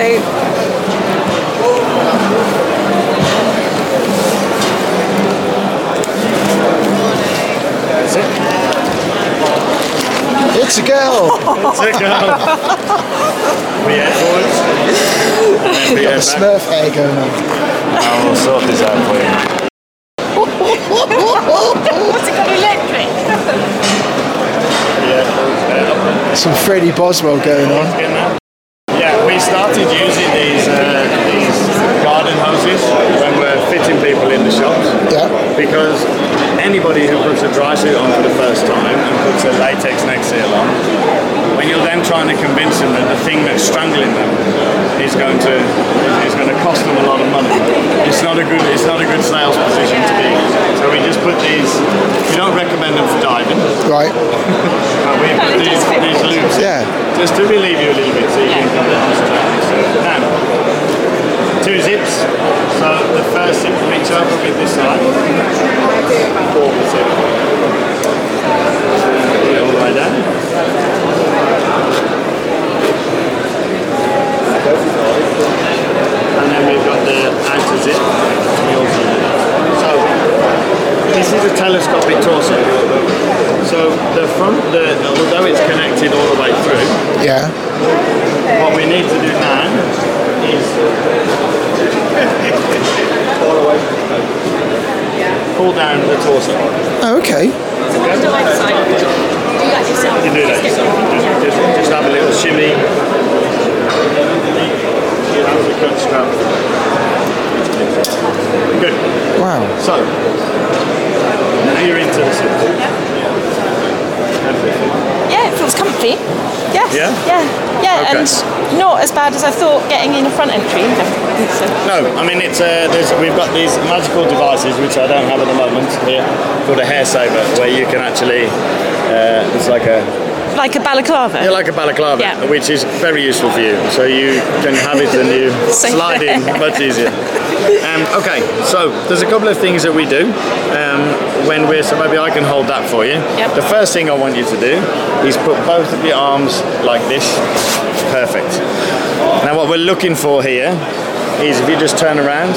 That's it. It's a girl. That's it, go. We head forwards. And then we Got head the back. Smurf hair going on. I will sort this out for you. what's it got electric? Yeah, uh, Some Freddie Boswell going on. in there. Yeah, we started using these uh, these garden hoses when we're fitting people in the shops. Yeah. Because anybody who puts a dry suit on for the first time and puts a latex neck seal on, when you're then trying to convince them that the thing that's strangling them is going to is going to cost them a lot of money, it's not a good it's not a good sales position to be in. So we just put these. We don't recommend them for diving, Right. but we put they these just fit these loops. Yeah. Just to relieve you a little bit so you can get the arms around. Now, two zips. So the first zip will reach over with this side. Pull the zip. All the way down. And then we've got the outer zip. So this is a telescopic torso. So the front, the, although it's connected all the way through, Yeah. what we need to do now is pull down the torso. Oh, okay. So what's the right side? Do that yourself. You can do that. Just, just, just have a little shimmy. You have the cut strap. Good. Wow. So, now you're into the suit. Yeah, it feels comfy. Yes. Yeah? Yeah. Yeah, Okay. and not as bad as I thought getting in a front entry either. So. No, I mean it's uh, there's, we've got these magical devices which I don't have at the moment here called a hair saver, where you can actually uh, it's like a Like a balaclava. yeah, like a balaclava, Yeah. which is very useful for you. So you can have it and you Safe. slide in much easier. Um, okay, so there's a couple of things that we do um, when we're. So maybe I can hold that for you. Yep. The first thing I want you to do is put both of your arms like this. Perfect. Now what we're looking for here is if you just turn around,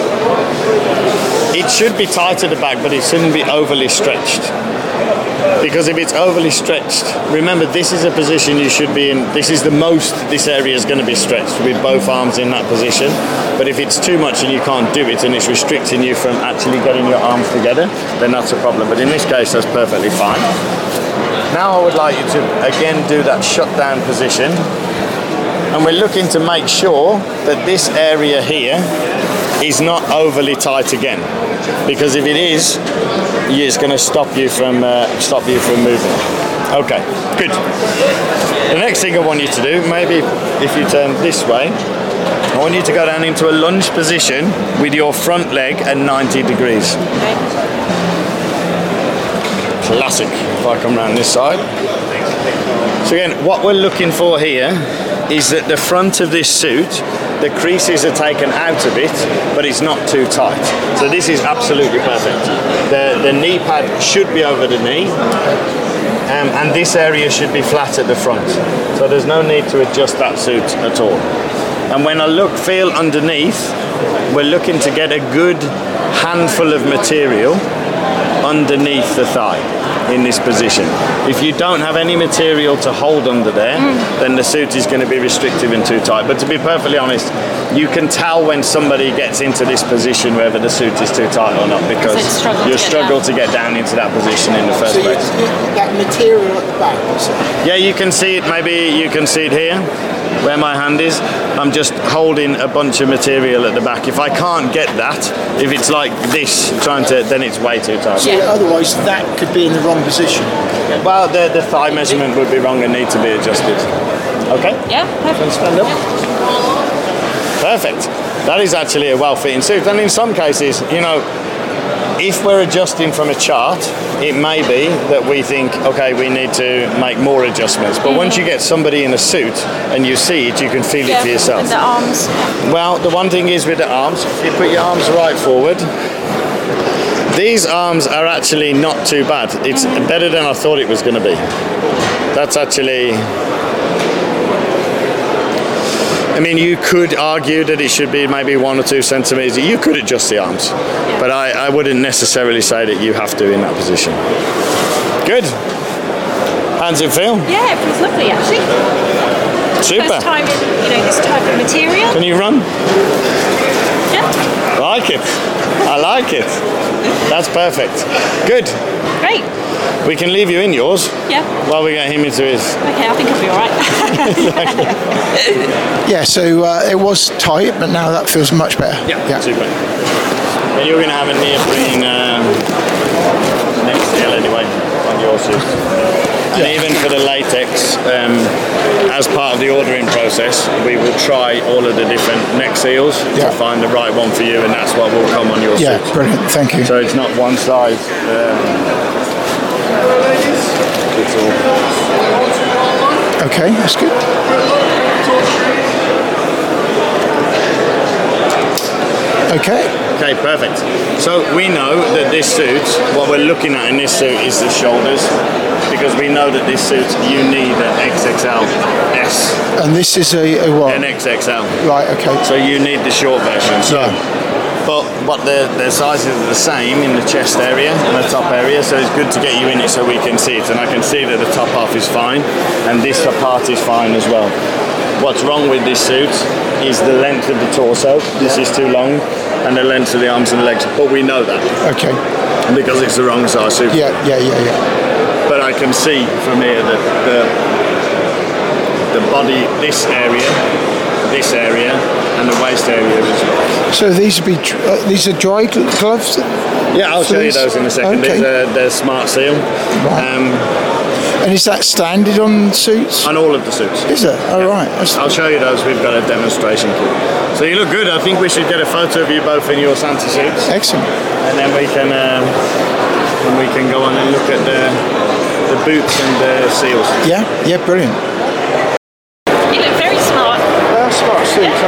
it should be tight at the back, but it shouldn't be overly stretched. Because if it's overly stretched, remember this is a position you should be in. This is the most this area is going to be stretched with both arms in that position. But if it's too much and you can't do it and it's restricting you from actually getting your arms together, then that's a problem. But in this case, that's perfectly fine. Now I would like you to again do that shutdown position. And we're looking to make sure that this area here is not overly tight again. Because if it is, it's going to stop you from uh, stop you from moving. Okay, good. The next thing I want you to do, maybe if you turn this way, I want you to go down into a lunge position with your front leg at ninety degrees. Okay. Classic. If I come around this side. So again, what we're looking for here is that the front of this suit, the creases are taken out a bit, but it's not too tight. So this is absolutely perfect. The, the knee pad should be over the knee, um, and this area should be flat at the front. So there's no need to adjust that suit at all. And when I look, feel underneath, we're looking to get a good handful of material underneath the thigh in this position. If you don't have any material to hold under there, mm. then the suit is going to be restrictive and too tight. But to be perfectly honest, you can tell when somebody gets into this position whether the suit is too tight or not, because you struggle to get down into that position in the first So place. you, you, that material at the back, you say? Yeah, you can see it. Maybe you can see it here, where my hand is. I'm just holding a bunch of material at the back. If I can't get that, if it's like this, trying to, then it's way too tight. So otherwise that could be in the wrong position. Well, the, the thigh measurement would be wrong and need to be adjusted. Okay? Yeah, perfect. Stand up. Perfect. That is actually a well-fitting suit. And in some cases, you know, if we're adjusting from a chart, it may be that we think, okay, we need to make more adjustments. But mm-hmm. once you get somebody in a suit and you see it, you can feel yeah, it for yourself. And the arms. Well, the one thing is with the arms, you put your arms right forward. These arms are actually not too bad. It's mm-hmm. better than I thought it was going to be. That's actually... I mean, you could argue that it should be maybe one or two centimetres. You could adjust the arms, yeah. but I, I wouldn't necessarily say that you have to in that position. Good. How does it feel? Yeah, it feels lovely actually. Super. First time in, you know, this type of material. Can you run? Yeah. I like it. I like it. That's perfect. Good. Great. We can leave you in yours. Yeah. While we get him into his. Okay, I think I'll be all right. Yeah, so uh, it was tight, but now that feels much better. Yeah, yeah. Super. And you're going to have a neoprene um, neck seal anyway on your suit. And yeah. even for the latex, um, as part of the ordering process, we will try all of the different neck seals yeah. to find the right one for you, and that's what will come on your yeah, suit. Yeah, brilliant. Thank you. So it's not one size. Um, it's all. Okay, that's good. Okay. Okay, perfect. So we know that this suit, what we're looking at in this suit is the shoulders, because we know that this suit, you need an X X L S. And this is a, a what? An X X L. Right, okay. So you need the short version. So, Yeah. but but the the sizes are the same in the chest area and the top area, so it's good to get you in it so we can see it. And I can see that the top half is fine, and this part is fine as well. What's wrong with this suit is the length of the torso. This is too long, and the length of the arms and legs. But we know that Okay. because it's the wrong size suit. Yeah, yeah, yeah, yeah. But I can see from here that the the body, this area, this area, and the waist area is right. So these would be dr- uh, these are dry gl- gloves. Yeah, I'll show you Please. those in a second. Okay. These are the Smart Seal. Um, And is that standard on suits? on all of the suits. Is it? Oh, right. That's, I'll show you those. We've got a demonstration kit. So you look good. I think we should get a photo of you both in your Santa suits, excellent. and then we can um, and we can go on and look at the the boots and the seals. Yeah, yeah, brilliant. You look very smart. Uh, smart suits.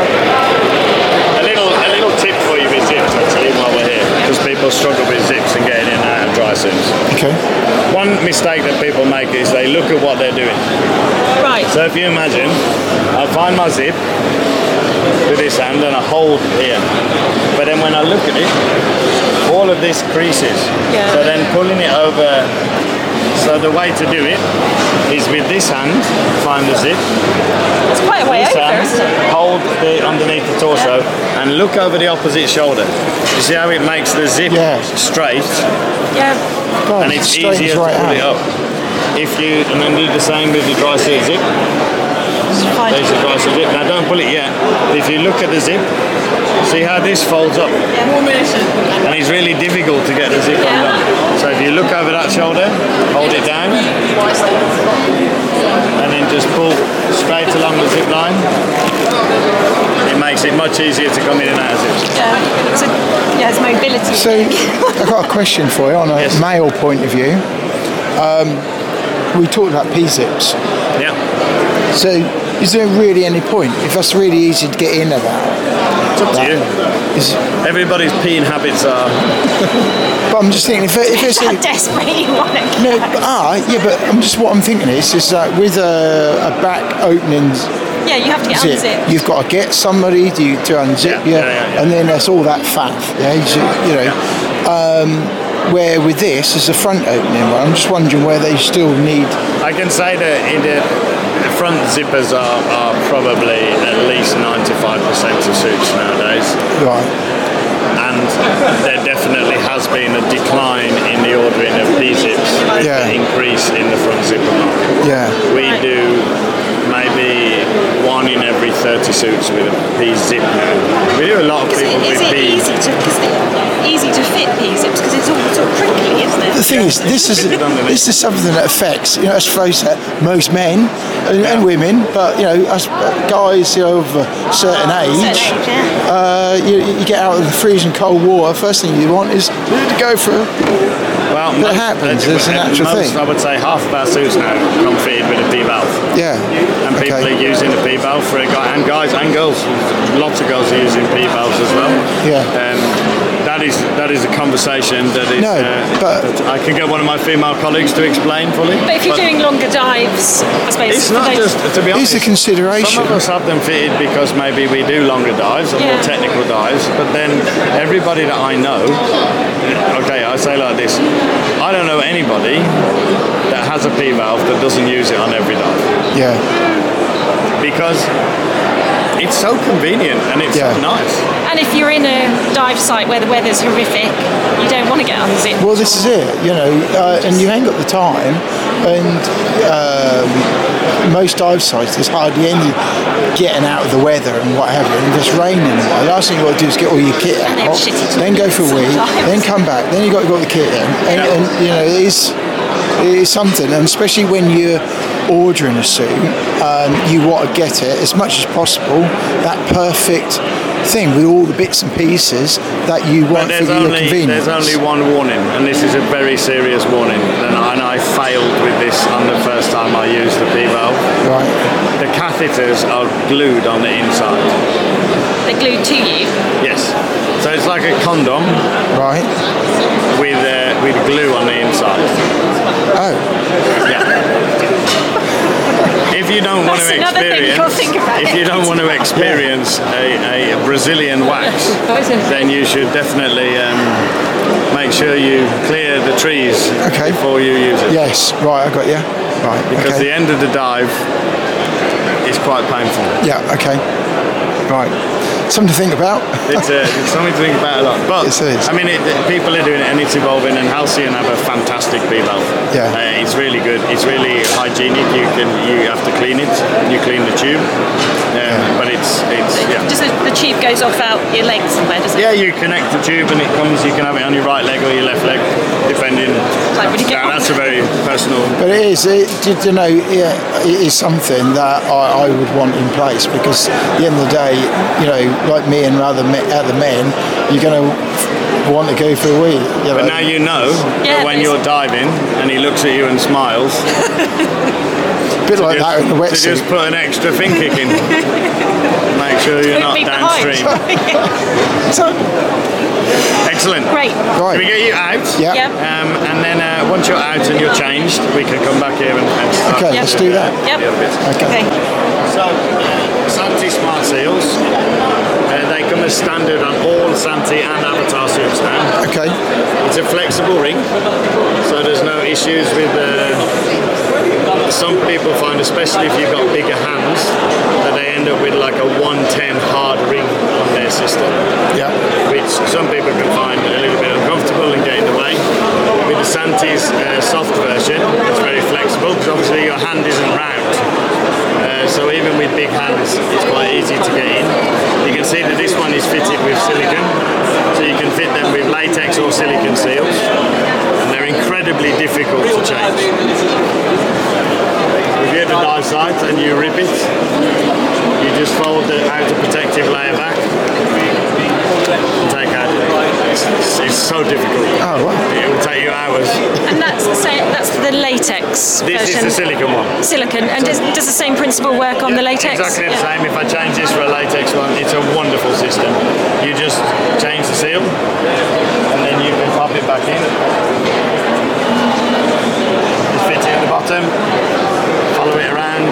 A little a little tip for you with zips, actually, while we're here, because people struggle with zips and getting in and out of dry suits. Okay. One mistake that people make is they look at what they're doing. Right. So if you imagine, I find my zip with this hand and I hold here. But then when I look at it, all of this creases. Yeah. So then pulling it over, so the way to do it is with this hand, find the zip. It's quite a way This over, hand, isn't it? hold the underneath the torso and look over the opposite shoulder. You see how it makes the zip Yeah. straight? Yeah. God, And it's straightens easier right to pull it out. up. If you, and then do the same with the dry suit zip. Fine. There's the dry suit zip. Now don't pull it yet. If you look at the zip, see how this folds up? And it's really difficult to get the zip undone. So if you look over that shoulder, hold it down, and then just pull straight along the zip line. It makes it much easier to come in and out of zips. Yeah. So, yeah, it's mobility. So I've got a question for you on a Yes. male point of view. Um, we talked about P-zips. Yeah. So is there really any point? If that's really easy to get in about, It's up to you. is, Everybody's peeing habits are. but I'm just thinking, if, it- if it's How a, desperate you want to no, but, ah, yeah, but I'm just what I'm thinking is, is that with a, a back opening Yeah, you have to get zip, unzipped. you've got to get somebody to, to unzip Yeah, you, yeah, yeah, yeah. and then there's all that faff, yeah, you, see- you know. Um, where with this is the front opening one. I'm just wondering where they still need. I can say that in the, the front zippers are, are probably at least ninety-five percent of suits nowadays. Right. And there definitely has been a decline in the ordering of P-zips, Yeah. an increase in the front zipper market. Yeah. We do maybe one in every thirty suits with a P-zip now. We do a lot of Is people it, is with it P. easy to cause the, easy to fit P-zips because it's all sort of crinkly, isn't it? The thing is, this is Fitted underneath. this is something that affects, you know, I suppose that most men and, and women, but you know, us guys, you know, of a certain age, Certain age, yeah. uh, you, you get out of the freezing cold water. First thing you want is to go for a Well, That happens, it's a natural most, thing. I would say half of our suits now come fitted with a P-valve. yeah. And people Okay. are using the P-valve for a guy, and guys and girls. Lots of girls are using P-valves as well. Yeah. Um, that is that is a conversation that is. No, uh, but- that I can get one of my female colleagues to explain fully. But if you're doing longer dives, I suppose. it's for not those- just to be honest. It's a consideration. Some of us have them fitted because maybe we do longer dives or Yeah. more technical dives. But then everybody that I know, okay, I say like this: I don't know anybody that has a P-valve that doesn't use it on every dive. Yeah. Because it's so convenient and it's Yeah. so nice. And if you're in a dive site where the weather's horrific, you don't want to get unzipped. Well, this is it, you know, uh, and you ain't got the time, and um, most dive sites there's hardly any getting out of the weather and what have you. And if it's raining, the last thing you got to do is get all your kit out, they have shitty then go for a wee, sometimes. then come back, then you got to got the kit in, and, and you know it is it is something, and especially when you're ordering a suit, um, you want to get it as much as possible that perfect thing with all the bits and pieces that you But want for there's your only convenience. there's only one warning, and this is a very serious warning. And I, and I failed with this on the first time I used the P-valve. Right. The catheters are glued on the inside. They're glued to you. Yes. So it's like a condom Right. with uh, with glue on the inside. Oh. Yeah. If you don't want That's to another thing experience, you'll think about. if you don't want to experience a, a Brazilian wax, then you should definitely um, make sure you clear the trees Okay. before you use it. Yes. Right. I got you. Right. Because okay. the end of the dive is quite painful. Yeah. Okay. Right. Something to think about. It's, uh, it's something to think about a lot. But It is. I mean, it, people are doing it, and it's evolving. And Halcyon have a fantastic bee valve. Yeah. Uh, it's really good. It's really hygienic. You can you have to clean it. You clean the tube, um, but it's it's yeah. Just the, the tube goes off out your leg somewhere, does it? Yeah, you connect the tube and it comes. You can have it on your right leg or your left leg, depending. Like when you get Now, that's a very personal. But it is, it, did you know, yeah, it is something that I, I would want in place because at the end of the day, you know, like me and other men, other men you're going to want to go for a wee. You know. But now you know Yeah, that when there's- you're diving and he looks at you and smiles, a bit like just, that in the to just wetsuit. put an extra fin kick in. Make sure you're not Be behind. downstream. So, Excellent. Great. right. Can we get you out? Yeah. Yep. Um, and then uh, once you're out and you're changed, we can come back here and, and start. Okay, Yep. let's do that. Yep. The other bits. Okay. Okay. So, Santi Smart Seals, uh, they come as standard on all Santi and Avatar suits now. Okay. It's a flexible ring, so there's no issues with. Uh, some people find, especially if you've got bigger hands, that they end up with like a one ten hard ring on their system, Yeah. which some people can find a little bit uncomfortable and get in the way. With the Santi's uh, soft version, it's very flexible because obviously your hand isn't round. Uh, so even with big hands, it's quite easy to get in. You can see that this one is fitted with silicone, so you can fit them with latex or silicone seals, and they're incredibly difficult to change. If you're at the dive site and you rip it, you just fold the outer protective layer back and take out. It's, it's so difficult. Oh, wow. It will take you hours. And that's the same, that's the latex This version. is the silicone one. Silicon. And does, does the same principle work on the latex? Exactly the Yeah. same. If I change this for a latex one, it's a wonderful system. You just change the seal and then you can pop it back in. Just fit it at the bottom, follow it around.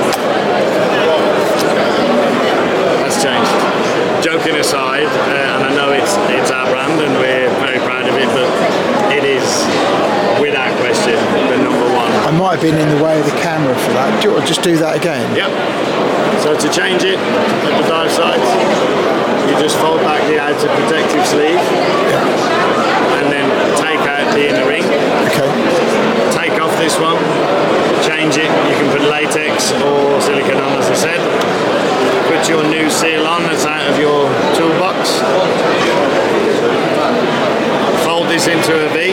That's changed. Joking aside, uh, and I know it's it's our brand and we're very proud of it, but it is without question the number one. I might have been in the way of the camera for that. Do you want to just do that again? Yep. So to change it at the dive site, you just fold back the outer protective sleeve and then take out the inner ring. Okay. Take off this one, change it. You can put latex or silicone on, as I said. Put your new seal on that's out of your toolbox. Fold this into a V.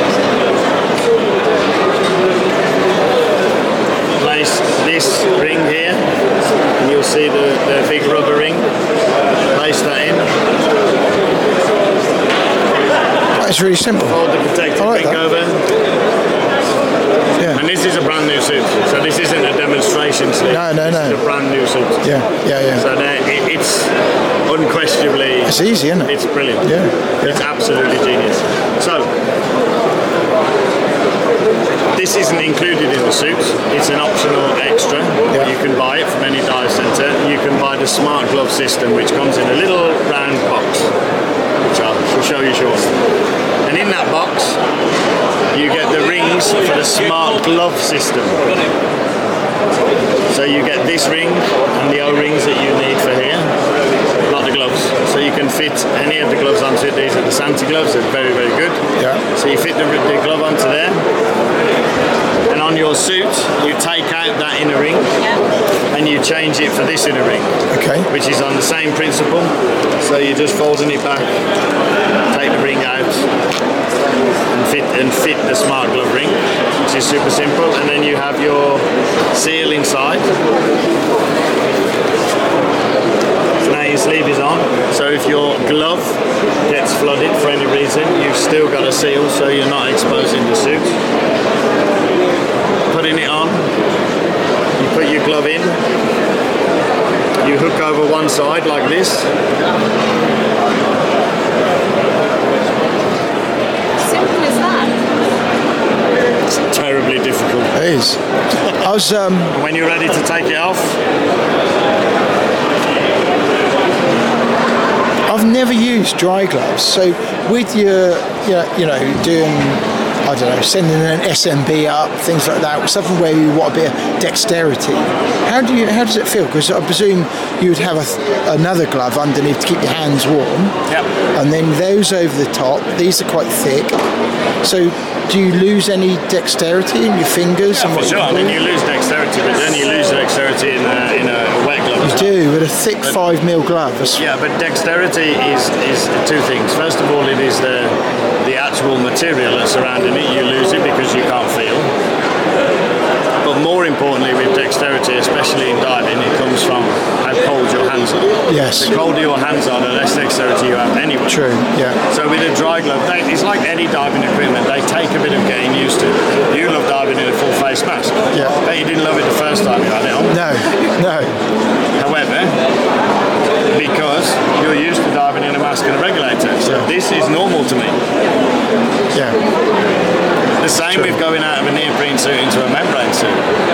Place this ring here, and you'll see the, the big rubber ring. Place that in. That's really simple. Fold the protective I like ring that. over. Yeah. And this is a brand new suit, so this isn't a demonstration suit. No, no, this no. is a brand new suit. Yeah, yeah, yeah. So there- it, it's unquestionably. It's easy, isn't it? It's brilliant. Yeah, It's absolutely genius. So this isn't included in the suit. It's an optional extra. Yeah. You can buy it from any dive centre. You can buy the Smart Glove system, which comes in a little round box, which I will show you shortly. And in that box, you get the rings for the Smart Glove system. So you get this ring and the O-rings that you need for here, not the gloves. So you can fit any of the gloves onto it. These are the Santi gloves, they're very, very good. Yeah. So you fit the, the glove onto there. And on your suit, you take out that inner ring Yeah. and you change it for this inner ring, Okay. which is on the same principle. So you're just folding it back, take the ring out, and fit and fit the Smart Glove ring, which is super simple. And then you have your seal inside. So now your sleeve is on. So if your glove gets flooded for any reason, you've still got a seal, so you're not exposing the suit. Putting it on, you put your glove in. You hook over one side like this. Simple as that. It's terribly difficult. It is. I was. Um, When you're ready to take it off, I've never used dry gloves, so with your, you know, you know, doing, I don't know, sending an S M B up, things like that, something where you want a bit of dexterity. How do you? How does it feel? Because I presume you would have a, another glove underneath to keep your hands warm. Yep. And then those over the top. These are quite thick. So, do you lose any dexterity in your fingers? yeah, and for what sure. you I can mean, do? you lose dexterity, but then you lose dexterity in a, in a wet glove. You do with a thick five mil glove. That's- Yeah, but dexterity is, is two things. First of all, it is the the actual material that's surrounding it. You lose it because you can't feel. But more importantly, with dexterity, especially in diving, it comes from how cold your hands are. Yes. The colder your hands are, the less dexterity you have anyway. True. Yeah. So with a dry glove, they, it's like any diving equipment. They take a bit of getting used to. You love diving in a full face mask. Yeah. Bet you didn't love it the first time you had it on. No. No. However, because you're used to diving in a mask and a regulator, so Yeah. this is normal to me. Yeah. The same with going out of a neoprene suit into a membrane suit.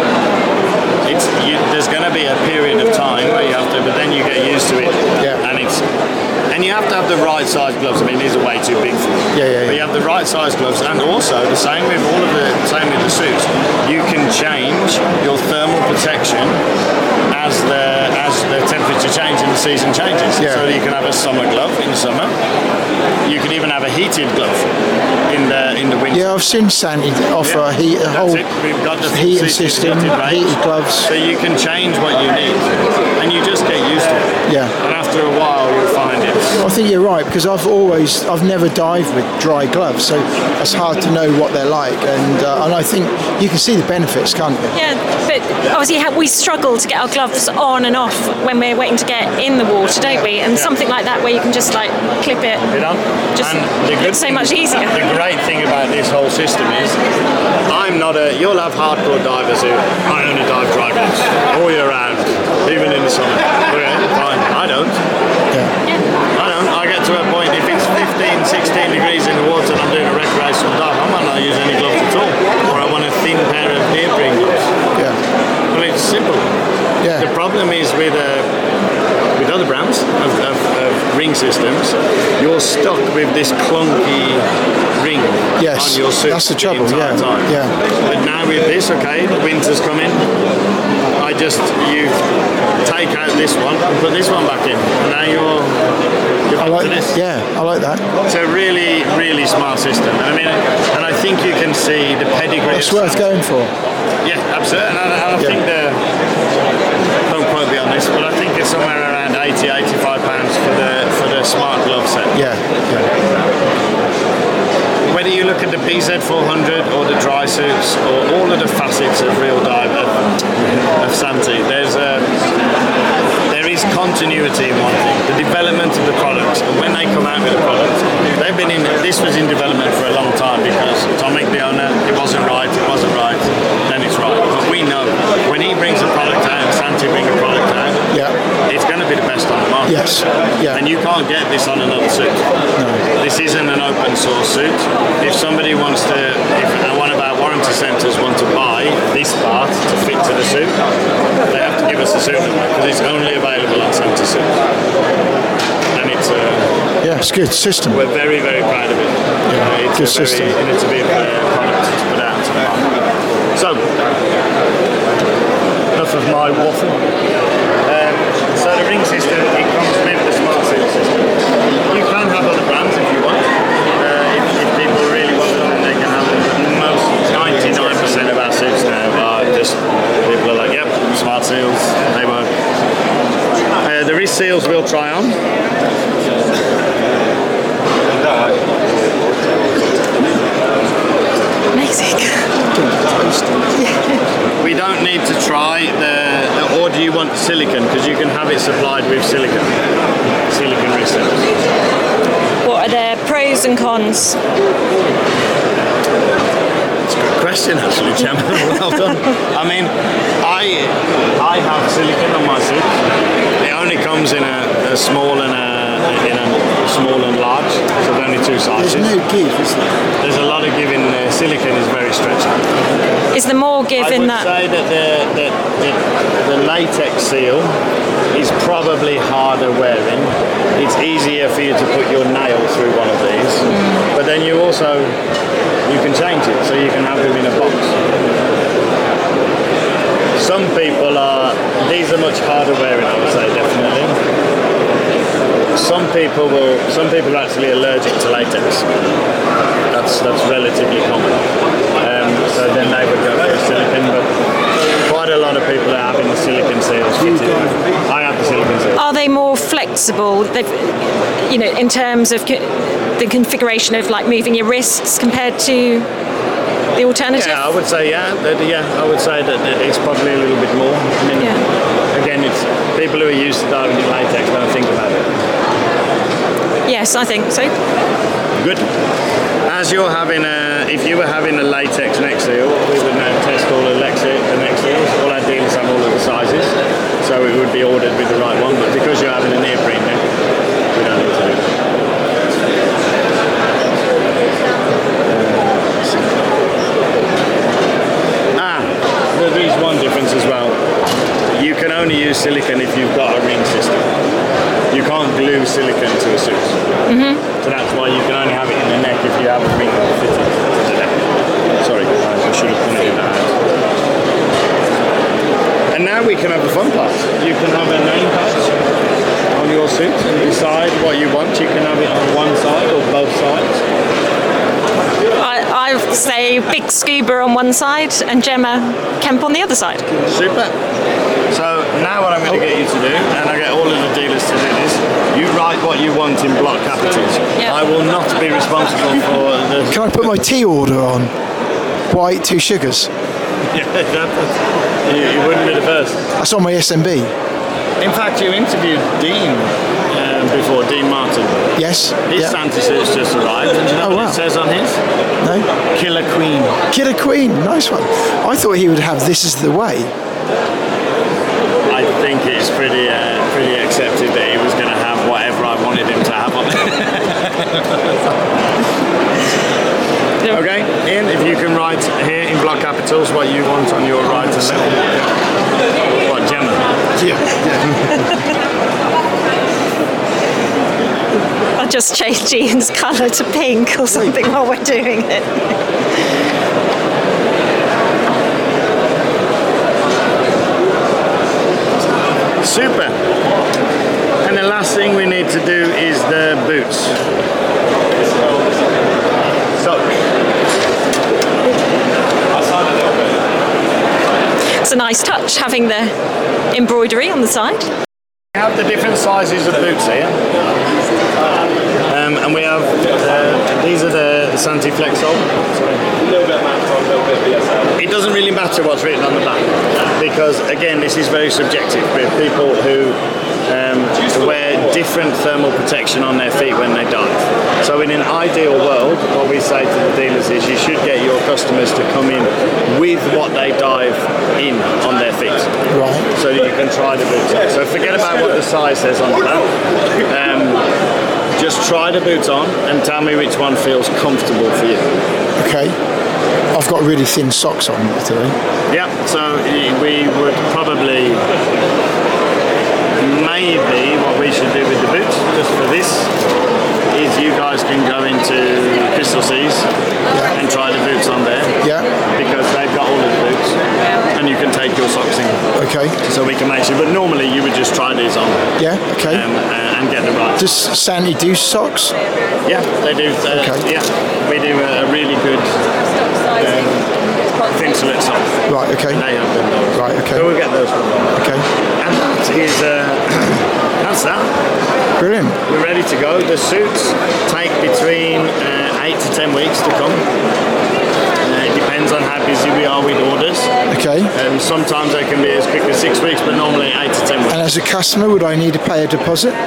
It's you, there's going to be a period of time where you have to, but then you get used to it, Yeah. and it's and you have to have the right size gloves. I mean, these are way too big for me. Yeah, yeah, yeah. But you have the right size gloves, and also the same with all of the same with the suits. You can change your thermal protection as the as the temperature changes and the season changes. Yeah. So you can have a summer glove in the summer. You can even have a heated glove in the in the winter. Yeah, I've seen Sandy offer Yeah, a, heat, a that's whole it. We've got the heating heated- system, heated range. heated gloves. So you can change what you need, and you just get used to it. Yeah. And after a while, you'll find it. I think you're right because I've always, I've never dived with dry gloves, so it's hard to know what they're like, and uh, and I think you can see the benefits, can't you? Yeah, but obviously ha- we struggle to get our gloves on and off when we're waiting to get in the water, don't we? And something like that where you can just like clip it, It on. just And the good it's so thing- much easier. The great thing about this whole system is, I'm not a. You'll have hardcore divers who I only dive dry gloves all year round, even in the summer. Okay, fine. I don't. Yeah. Yeah. I don't. I get to a point if it's fifteen, sixteen degrees in the water and I'm doing a recreational dive, I might not use any gloves at all, or I want a thin pair of neoprene gloves. Yeah. I mean, it's simple. Yeah. The problem is with uh, with other brands of, of, of ring systems, you're stuck with this clunky ring Yes, on your suit. that's the trouble, entire yeah, time. yeah. But now with this, okay, the winter's coming. I just you take out this one and put this one back in, and now you're you're I back like to this. Yeah, I like that. It's a really, really smart system. And I mean, and I think you can see the pedigree. It's of worth going for. Yeah, absolutely. And I, and I Yeah. think the, don't quote me on this, but I think it's somewhere around eighty, eighty-five pounds for the for the smart glove set. Yeah. Yeah. Whether you look at the B Z four hundred or the dry suits or all of the facets of real dive of, of Santi, there's a there is continuity in one thing: the development of the products. And when they come out with a product, they've been in. This was in development for a long time because Tomic, the owner, it wasn't right, it wasn't right, then it's right. But we know when he brings a product out, and Santi bring a product out, Yeah. it's going to be the best on the market. Yes. Yeah. And you can't get this on another suit. No. This isn't an open source suit. If somebody wants to, if one of our warranty centres want to buy this part to fit to the suit, they have to give us a suit number because it's only available on Santi suits. And it's uh, Yeah, it's a good system. we're very, very proud of it. Uh, it's good a very system. innovative uh, product to put out to the market. So, enough of my waffle. Um, so the ring system, it comes with the smart suit system. You can have other brands if you want. Uh, if, if people really want them, then they can have them. But most ninety-nine percent of our suits now are just, people are like, yep, smart seals, they work. Uh, there is seals we'll try on. Amazing. We don't need to try the, or do you want silicone? Because you can have it supplied with silicone. Silicone resellers. What are the pros and cons? It's a good question actually, Gemma. Well done. I mean, I I have silicone on my suit. It only comes in a, a small and a in a small and large. only two sizes. There's no give, is there? There's a lot of give in uh, silicone is very stretchy. Is there more give I in would that? say that the, the, the, the latex seal is probably harder wearing. It's easier for you to put your nail through one of these, mm. but then you also you can change it, so you can have them in a box. Some people are, these are much harder wearing, I would say, definitely. Some people will, some people are actually allergic to latex. That's that's relatively common. Um, so then they would go for silicone, but quite a lot of people are having the silicone seals fitted. I have the silicone seals. Are they more flexible? They've, you know, in terms of co- the configuration of like moving your wrists compared to the alternative? Yeah, I would say yeah. That, yeah, I would say that it's probably a little bit more. I mean, yeah. Again, it's people who are used to diving in latex don't think about it. Yes, I think so. Good. As you're having a, if you were having a latex neck seal, we would now test all the neck seal, the neck seals. All our dealers have all of the sizes, so it would be ordered with the right one. But because you're having a neoprene neck, we don't need to do that. Ah, there is one difference as well. You can only use silicone if you've got a ring system. You can't glue silicone to a suit. Mm-hmm. So that's why you can only have it in the neck if you have a ring fitted to the neck. Sorry, I should have pointed that out. And now we can have the fun part. You can have a name patch on your suit and decide what you want. You can have it on one side or both sides. I, I say Big Scuba on one side and Gemma Kemp on the other side. Super. So now what I'm going to get you to do, and I get all of the dealers to do this, you write what you want in block capitals. Yeah. I will not be responsible for the... Can I put my tea order on? White, two sugars. Yeah, that, you, you wouldn't be the first. That's on my S M B. In fact, you interviewed Dean um, before, Dean Martin. Yes. His yeah. Santa suit's just arrived, and do you know Oh, what wow. it says on his? No? Killer Queen. Killer Queen, nice one. I thought he would have This Is the Way. I think it's pretty uh, pretty accepted that he was going to have whatever I wanted him to have on it. Okay, Ian, if you can write here in block capitals what you want on your right and left. What, Gemma? Yeah. I'll just change Ian's colour to pink or something while we're doing it. Super. And the last thing we need to do is the boots. So. It's a nice touch having the embroidery on the side. We have the different sizes of boots here. Um, and we have, uh, these are the, the Santi Flexol. It doesn't really matter what's written on the back, because again, this is very subjective. We have people who um, wear different thermal protection on their feet when they dive. So in an ideal world, what we say to the dealers is you should get your customers to come in with what they dive in on their feet. Right. So you can try the boots on. So forget about what the size says on the back. Um, just try the boots on and tell me which one feels comfortable for you. Okay. I've got really thin socks on today. Yeah, so we would probably, maybe what we should do with the boots, just for this, is you guys can go into Crystal Seas Yeah. and try the boots on there. Yeah. Because they've got all of the boots. And you can take your socks in. Okay. So we can make sure, but normally you would just try these on. Yeah. Okay. Um, and get the right. Does Sandy do socks? Yeah, they do. Uh, Okay. Yeah, we do a, a really good um, Thinsulate sock. Right. Okay. They have them. Right. Okay. So we'll get those from them. Okay. And that is, uh, that's that. Brilliant. We're ready to go. The suits take between uh, eight to ten weeks to come. Uh, it depends on how busy we are with orders. Okay. Um, sometimes they can be as quick as six weeks, but normally eight to ten weeks. And as a customer, would I need to pay a deposit? That's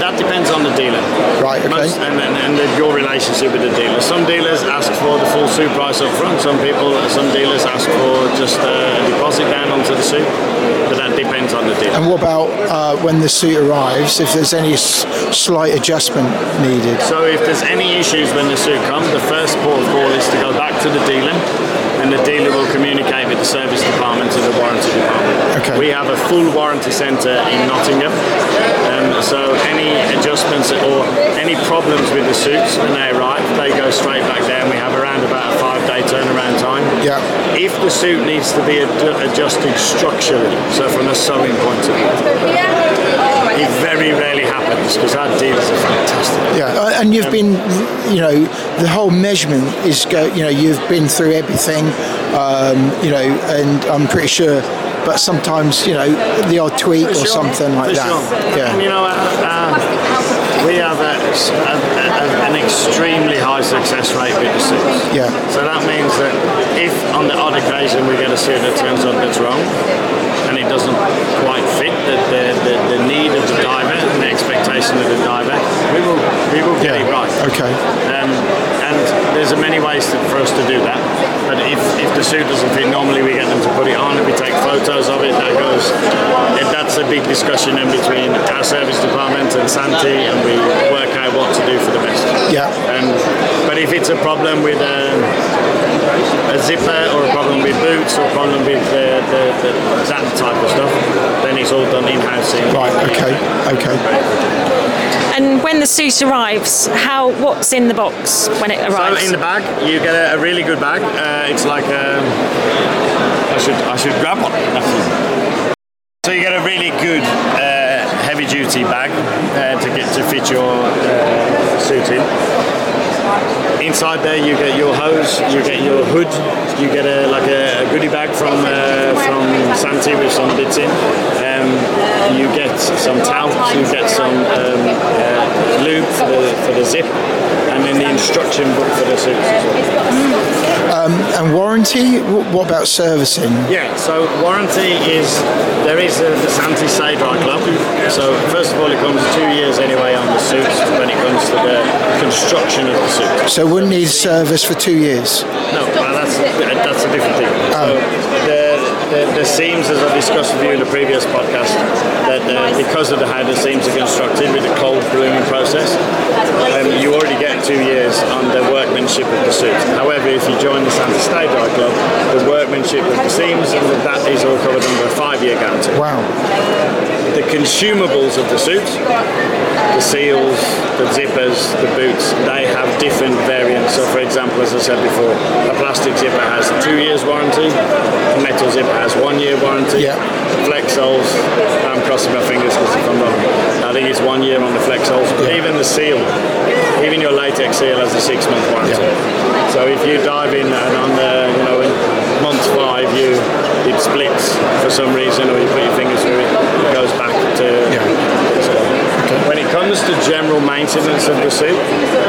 that depends on the dealer. Right, okay. Most, and, and, and the, your relationship with the dealer. Some dealers ask for the full suit price up front. Some people, some dealers ask for just a deposit down onto the suit. But that depends on the dealer. And what about uh, when the suit arrives, if there's any s- slight adjustment needed? So if there's any issues when the suit comes, the first port of call is to go back to the dealer, and the dealer will communicate with the service department and the warranty department. Okay. We have a full warranty centre in Nottingham, um, so any adjustments or any problems with the suits when they arrive, they go straight back there, and we have around about a five-day turnaround time. Yeah. If the suit needs to be ad- adjusted structurally, so from a sewing point of view, it very rarely happens because our dealers are fantastic. Yeah, uh, and you've been, you know, the whole measurement is, go, you know, you've been through everything, um, you know, and I'm pretty sure, but sometimes, you know, the odd tweak For or sure. something like For that. Sure. Yeah. And you know, uh, uh, we have a, a, a, an extremely high success rate with the suits. Yeah. So that means that if on the odd occasion we get a suit that turns up that's wrong, and it doesn't quite fit the, the, the, the need of the diver and the expectation of the diver, we will we will get Yeah. it right. Okay. Um, and there's many ways to, for us to do that. But if, if the suit doesn't fit, normally we get them to put it on and we take photos of it. That goes. If that's a big discussion in between our service department and Santi, and we work out what to do for the best. Yeah. Um, but if it's a problem with um, a zipper or a problem with boots or a problem with the, the, the, that type of stuff, then it's all done in-house. In Right. Okay. Okay. And when the suit arrives, how what's in the box when it arrives? So in the bag, you get a, a really good bag. Uh, it's like a, I should I should grab one. So you get a really good uh, heavy-duty bag uh, to get to fit your uh, suit in. Inside there, you get your hose, you get your hood, you get a like a, a goodie bag from uh, from Santi with some bits in. Um, you get some towels, you get some um, uh, lube for the for the zip, and then the instruction book for the suits as well. Um, and warranty? Wh- What about servicing? Yeah, so warranty is, there is a, the Santi Stay Dry Club. So first of all, it comes two years anyway on the suits when it comes to the construction of the suit. So wouldn't need service for two years? No, well, that's that's a different thing. So the, the the seams, as I discussed with you in the previous podcast, that uh, because of the how the seams are constructed with the cold blooming process, um, you already get two years on the workmanship of the suit. However, if you join the Santi Stay Dry Club, the workmanship of the seams, and that is all covered under a five-year guarantee. Wow. The consumables of the suit, the seals, the zippers, the boots, they have different variants. So for example, as I said before, a plastic zipper has two years warranty, a metal zipper has one year warranty. Yeah. Flex soles, I'm crossing my fingers because if I'm wrong, I think it's one year on the flex soles. But even the seal, even your latex seal has a six month warranty. Yeah. So if you dive in and on the, you know, in month five you, it splits for some reason, or you put your fingers through it, it goes back to Yeah. the stuff. When it comes to general maintenance of the suit,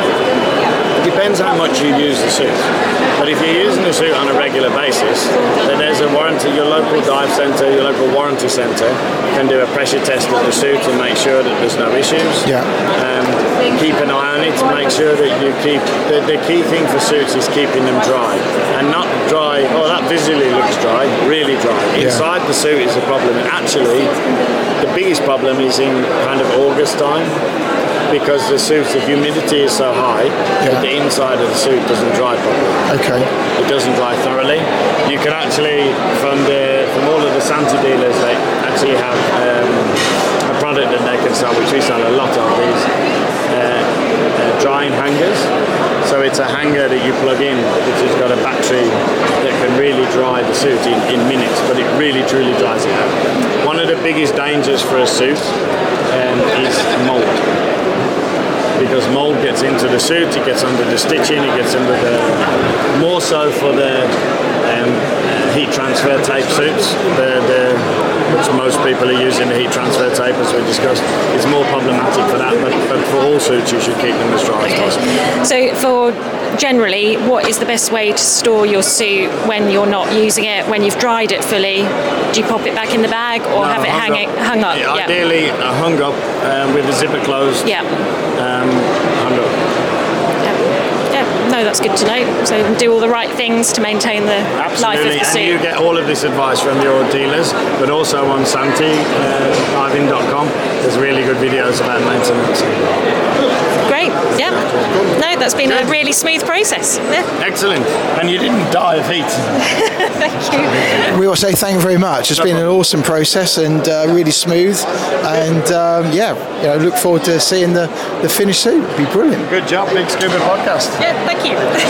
it depends how much you use the suit. But if you're using the suit on a regular basis, then there's a warranty. Your local dive centre, your local warranty centre can do a pressure test of the suit and make sure that there's no issues. Yeah. Um, keep an eye on it to make sure that you keep. The, the key thing for suits is keeping them dry, and not dry. Oh, that visually looks dry. Really dry. Inside the suit is the problem. And actually, the biggest problem is in kind of August time, because the suit, the humidity is so high that the inside of the suit doesn't dry properly. Okay. It doesn't dry thoroughly. You can actually, from the from all of the Santi dealers, they actually have um, a product that they can sell, which we sell a lot of these uh, uh, drying hangers. So it's a hanger that you plug in, which has got a battery that can really dry the suit in, in minutes, but it really truly dries it out. One of the biggest dangers for a suit um, is mold. Because mold gets into the suit, it gets under the stitching, it gets under the, more so for the um, heat transfer tape suits, the, the which most people are using the heat transfer tape, as we discussed. It's more problematic for that, but, but for all suits, you should keep them as dry as possible. So for generally, what is the best way to store your suit when you're not using it, when you've dried it fully? Do you pop it back in the bag or No, have it hung hanging, up. hung up? Yeah, Yeah. ideally uh, hung up um, with the zipper closed. Yeah. Um, hung up. Yeah. Yeah. No, that's good to know. So do all the right things to maintain the Absolutely, life of the and suit. you get all of this advice from your dealers, but also on Santi diving dot com. There's really good videos about maintenance. Great. Yeah. No, that's been a really smooth process. Yeah. Excellent. And you didn't die of heat. Thank you. We will say thank you very much. It's been an awesome process and uh, really smooth. And um, yeah, you know, look forward to seeing the, the finished suit. It'll be brilliant. Good job, Big Scuba Podcast. Yeah, thank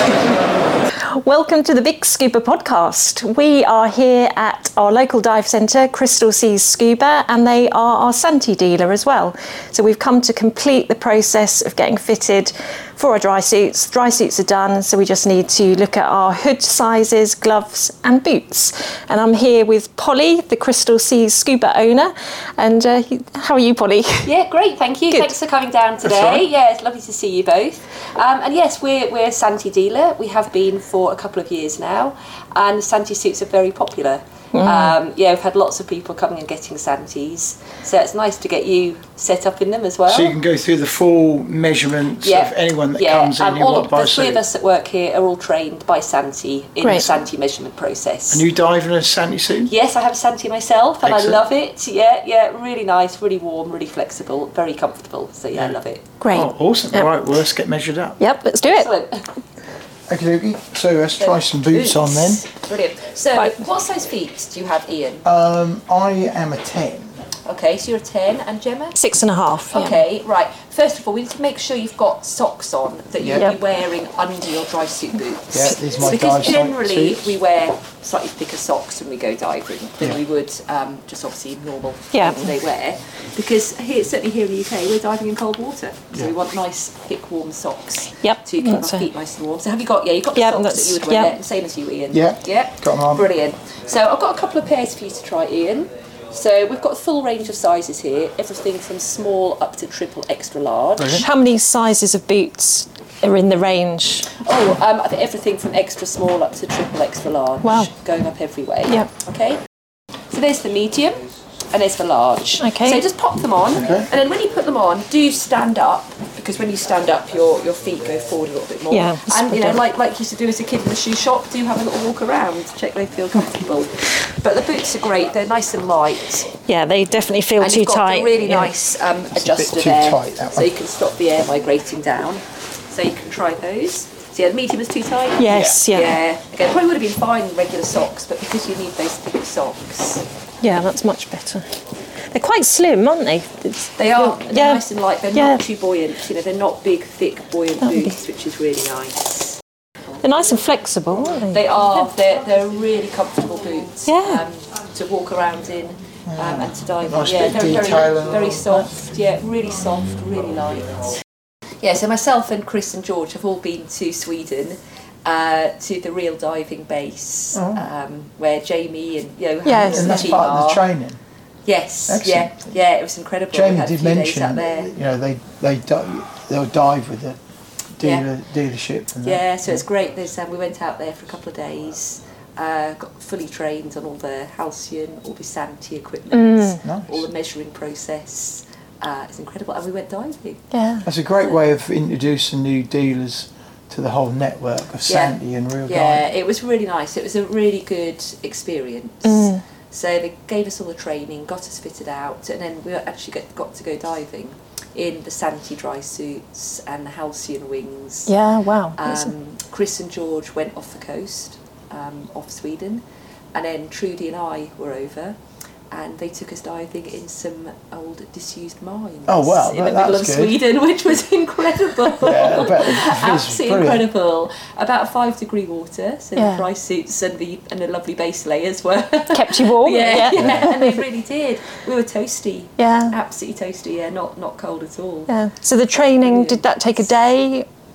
you. Welcome to the Big Scuba Podcast. We are here at our local dive centre, Crystal Seas Scuba, and they are our Santi dealer as well. So we've come to complete the process of getting fitted for our dry suits. Dry suits are done, so we just need to look at our hood sizes, gloves and boots. And I'm here with Polly, the Crystal Seas Scuba owner. And uh, how are you, Polly? Yeah, great, thank you. Good. Thanks for coming down today. right. Yeah, it's lovely to see you both. Um, and yes, we're, we're a Santi dealer. We have been for a couple of years now, and Santi suits are very popular. Mm. Um, yeah, we've had lots of people coming and getting Santis, so it's nice to get you set up in them as well. So you can go through the full measurements yeah. of anyone that yeah. comes in um, who all wants of to buy the a three suit. of us that work here are all trained by Santi in Great. the Santi measurement process. And you dive in a Santi suit? Yes, I have a Santi myself, and Excellent. I love it. Yeah, yeah, really nice, really warm, really flexible, very comfortable. So yeah, I love it. Great. Oh, awesome. Yep. All right, well, let's get measured up. Yep, let's do it. Excellent. Okay, okay. So let's try some boots on then. Brilliant. So, Right. what size feet do you have, Ian? Um, I am a ten. Okay, so you're a ten, and Gemma? Six and a half. yeah. Okay, right. First of all, we need to make sure you've got socks on that you'll Yeah. be wearing under your dry suit boots. Yeah, these are my Because dive suit generally suits. we wear slightly thicker socks when we go diving than we would um, just obviously normal Yeah. everyday wear. Because here, certainly here in the U K, we're diving in cold water, so we want nice, thick, warm socks. Yep, To keep our that's it. feet nice and warm. So have you got? Yeah, you've got the Yep, socks that's- that you would wear, yep. same as you, Ian. Yeah, Yeah. got 'em on. Brilliant. So I've got a couple of pairs for you to try, Ian. So we've got a full range of sizes here, everything from small up to triple extra large. How many sizes of boots are in the range? Oh, um, I think everything from extra small up to triple extra large. Wow. Going up every way. Yep. Okay. So there's the medium and there's the large. Okay. So just pop them on, Okay. and then when you put them on, do stand up, because when you stand up, your your feet go forward a little bit more. Yeah, And you know, spot on. like like you used to do as a kid in the shoe shop, do have a little walk around, check they feel comfortable. But the boots are great. They're nice and light. Yeah, they definitely feel And too you've got tight. a really yeah. nice um, bit adjuster too there, tight, that so one. you can stop the air migrating down. So you can try those. So yeah, the medium is too tight. Yes, yeah. yeah. Yeah. Again, probably would have been fine in regular socks, but because you need those thick socks, that's much better. They're quite slim, aren't they? It's, they are they're yeah. nice and light. They're Yeah. not too buoyant. You know, they're not big, thick, buoyant That would be- boots, which is really nice. They're nice and flexible, aren't they? They are. They're they're really comfortable boots. Yeah. Um, to walk around in. Um, and to dive in. Nice Yeah, bit of they're detail very, and all very that. soft. Yeah, really soft, really light. Yeah, so myself and Chris and George have all been to Sweden, uh, to the Real Diving Base, um, where Jamie and you know Yes. and And the that's team part of the are. training. Yes, Excellent. yeah, yeah, it was incredible. we Jamie had a did few days mention, out there. you know, they they di- they'll dive with the dealer dealership. And Yeah, that. so it's great. There's, um, we went out there for a couple of days, uh, got fully trained on all the halcyon, all the Santi equipment, Nice. all the measuring process. Uh, it's incredible, and we went diving. Yeah. That's a great way of introducing new dealers to the whole network of Santi and Real Yeah, Dive. it was really nice. It was a really good experience. So they gave us all the training, got us fitted out, and then we actually get, got to go diving in the Santi dry suits and the halcyon wings. Yeah, wow. That's- Um, Chris and George went off the coast, um, off Sweden, and then Trudy and I were over, and they took us diving in some old disused mines. Oh, wow, in that- the middle that's of good. Sweden, which was incredible. Yeah, I bet it was Absolutely brilliant. incredible. About five degree water, so Yeah. the dry suits and the and the lovely base layers were Kept you warm. yeah, Yeah. yeah, and they really did. We were toasty. Yeah. Absolutely toasty, yeah, not not cold at all. Yeah. So the training, did that take a day?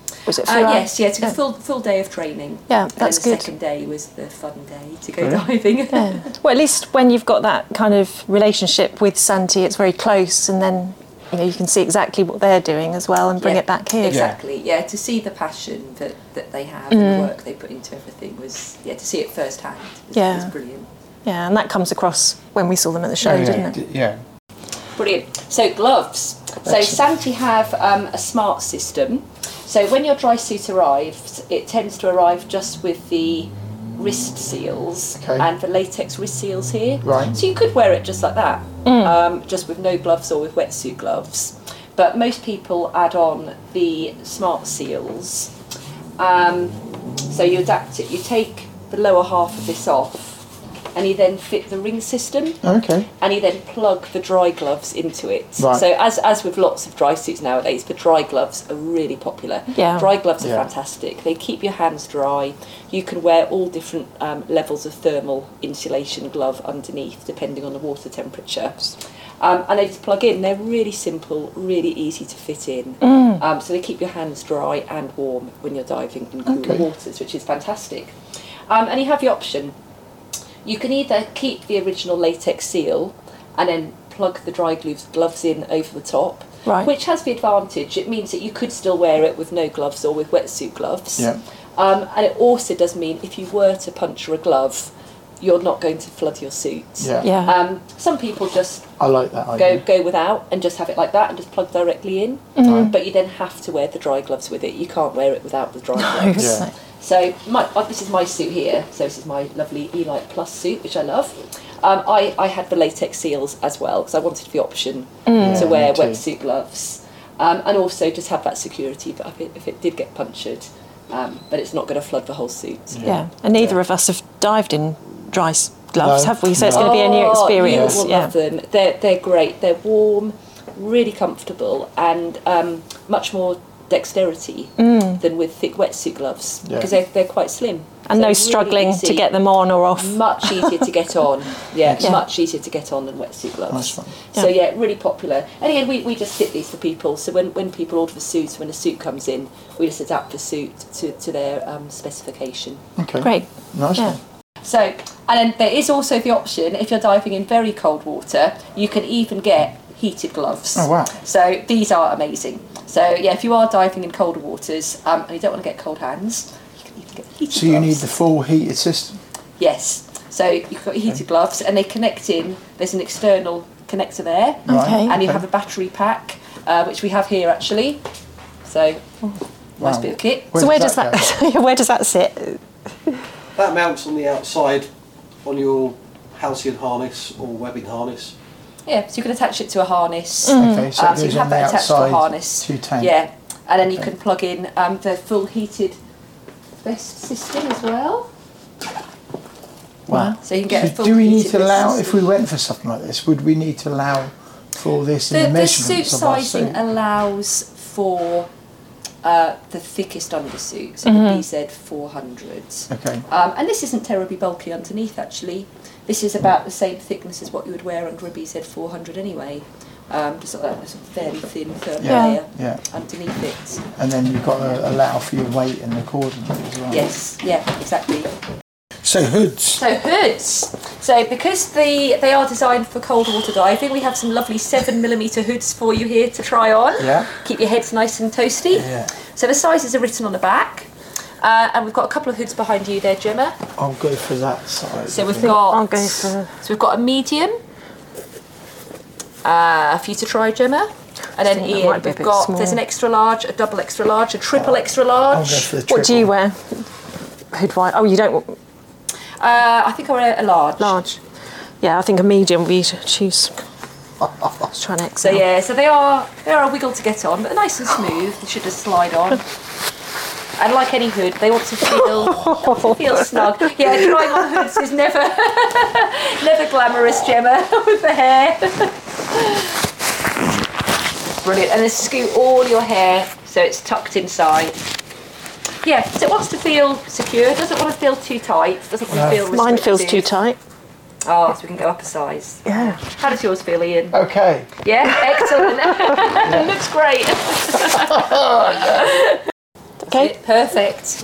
Was it a Uh, few hours? yes, yeah, it took Yeah. a full full day of training. Yeah, and that's then the good. second day was the fun day to go diving. Yeah. Well, at least when you've got that kind of relationship with Santi, it's very close, and then you know you can see exactly what they're doing as well and bring Yeah, it back here. Exactly, yeah. To see the passion that, that they have Mm. and the work they put into everything was, yeah, to see it firsthand was, Yeah. was brilliant. Yeah, and that comes across when we saw them at the show, yeah, didn't it? d- yeah. Brilliant. So gloves. So Santi have um, a smart system. So when your dry suit arrives, it tends to arrive just with the wrist seals Okay. and the latex wrist seals here. Right. So you could wear it just like that, um, just with no gloves or with wetsuit gloves. But most people add on the smart seals. Um, so you adapt it. You take the lower half of this off, and you then fit the ring system. Okay. And you then plug the dry gloves into it. Right. So as as with lots of dry suits nowadays, the dry gloves are really popular. Yeah. Dry gloves are Yeah. fantastic. They keep your hands dry. You can wear all different um, levels of thermal insulation glove underneath, depending on the water temperature. Um, and they just plug in. They're really simple, really easy to fit in. Mm. Um, so they keep your hands dry and warm when you're diving in cool Okay. waters, which is fantastic. Um, and you have the option. You can either keep the original latex seal and then plug the dry gloves, gloves in over the top, Right. which has the advantage. It means that you could still wear it with no gloves or with wetsuit gloves. Yeah. Um, and it also does mean if you were to puncture a glove, you're not going to flood your suit. Yeah. Yeah. Um, some people just I like that go idea. go without and just have it like that and just plug directly in. Mm. But you then have to wear the dry gloves with it. You can't wear it without the dry gloves. Yeah. So my, uh, this is my suit here. So this is my lovely Elite Plus suit, which I love. Um, I, I had the latex seals as well because I wanted the option Yeah, to wear me too. wetsuit gloves. Um, and also just have that security that if it, if it did get punctured, um, but it's not going to flood the whole suit. Yeah, and neither Yeah. of us have dived in dry s- gloves, No. have we? So it's going to be a new Oh, experience. You will Yeah. love them. They're, they're great. They're warm, really comfortable, and um, much more dexterity than with thick wetsuit gloves Yeah. because they're, they're quite slim. And So no really struggling easy. to get them on or off. Much easier to get on. Yeah, Yeah. much easier to get on than wetsuit gloves. Nice one. So yeah, really popular. And again, we, we just fit these for people. So when, when people order the suit, when a suit comes in, we just adapt the suit to, to their um, specification. Okay. Great. Nice Yeah. one. So, and then there is also the option, if you're diving in very cold water, you can even get heated gloves. Oh, wow. So these are amazing. So yeah, if you are diving in colder waters um, and you don't want to get cold hands, you can even get heated So you gloves. need the full heated system. Yes. So you've got heated gloves and they connect in, there's an external connector there. Right. Okay. And you okay. have a battery pack, uh, which we have here actually. So, nice Wow. bit of kit. So where does go? that where does that sit? That mounts on the outside on your halcyon harness or webbing harness. Yeah, so you can attach it to a harness. Okay, so Um, it so you goes have on the that attached to a outside harness. to tank. Yeah, and then you Okay. can plug in um, the full heated vest system as well. Wow. So you can get a So full do we need heated to vest allow, system. if we went for something like this, would we need to allow for this in The, the the suit measurements of our sizing suit? allows for uh, the thickest undersuit, so Mm-hmm. the B Z four hundreds. Okay. Um, and this isn't terribly bulky underneath actually. This is about the same thickness as what you would wear under a B Z four hundred anyway. Um, just like that, there's a fairly thin thermal Yeah. layer Yeah. underneath it. And then you've got to allow for your weight and the coordinate as well. Yes, yeah, exactly. So hoods. So hoods. So because the they are designed for cold water diving, we have some lovely seven millimeter hoods for you here to try on. Yeah. Keep your heads nice and toasty. Yeah. So the sizes are written on the back. Uh, and we've got a couple of hoods behind you there, Gemma. I'll go for that size. So I we've think. got I'll go for so we've got a medium uh, for you to try, Gemma. And then think that Ian, might be a we've bit got small. there's an extra large, a double extra large, a triple extra I'll large. go for the triple. what do you wear? Hood wide. Oh, you don't want Uh, I think I wear a large. large. Yeah, I think a medium we choose. Let's try an X So L. yeah, so they are they are a wiggle to get on, but they're nice and smooth. They should just slide on. And like any hood, they want to feel want to feel snug. Yeah, trying on hoods is never never glamorous, Gemma, with the hair. Brilliant. And then scoot all your hair so it's tucked inside. Yeah, so it wants to feel secure, doesn't want to feel too tight, doesn't want to feel restrictive. Mine feels too tight. Oh, so we can go up a size. Yeah. How does yours feel, Ian? Okay. Yeah, excellent. Looks great. Okay. it. Perfect.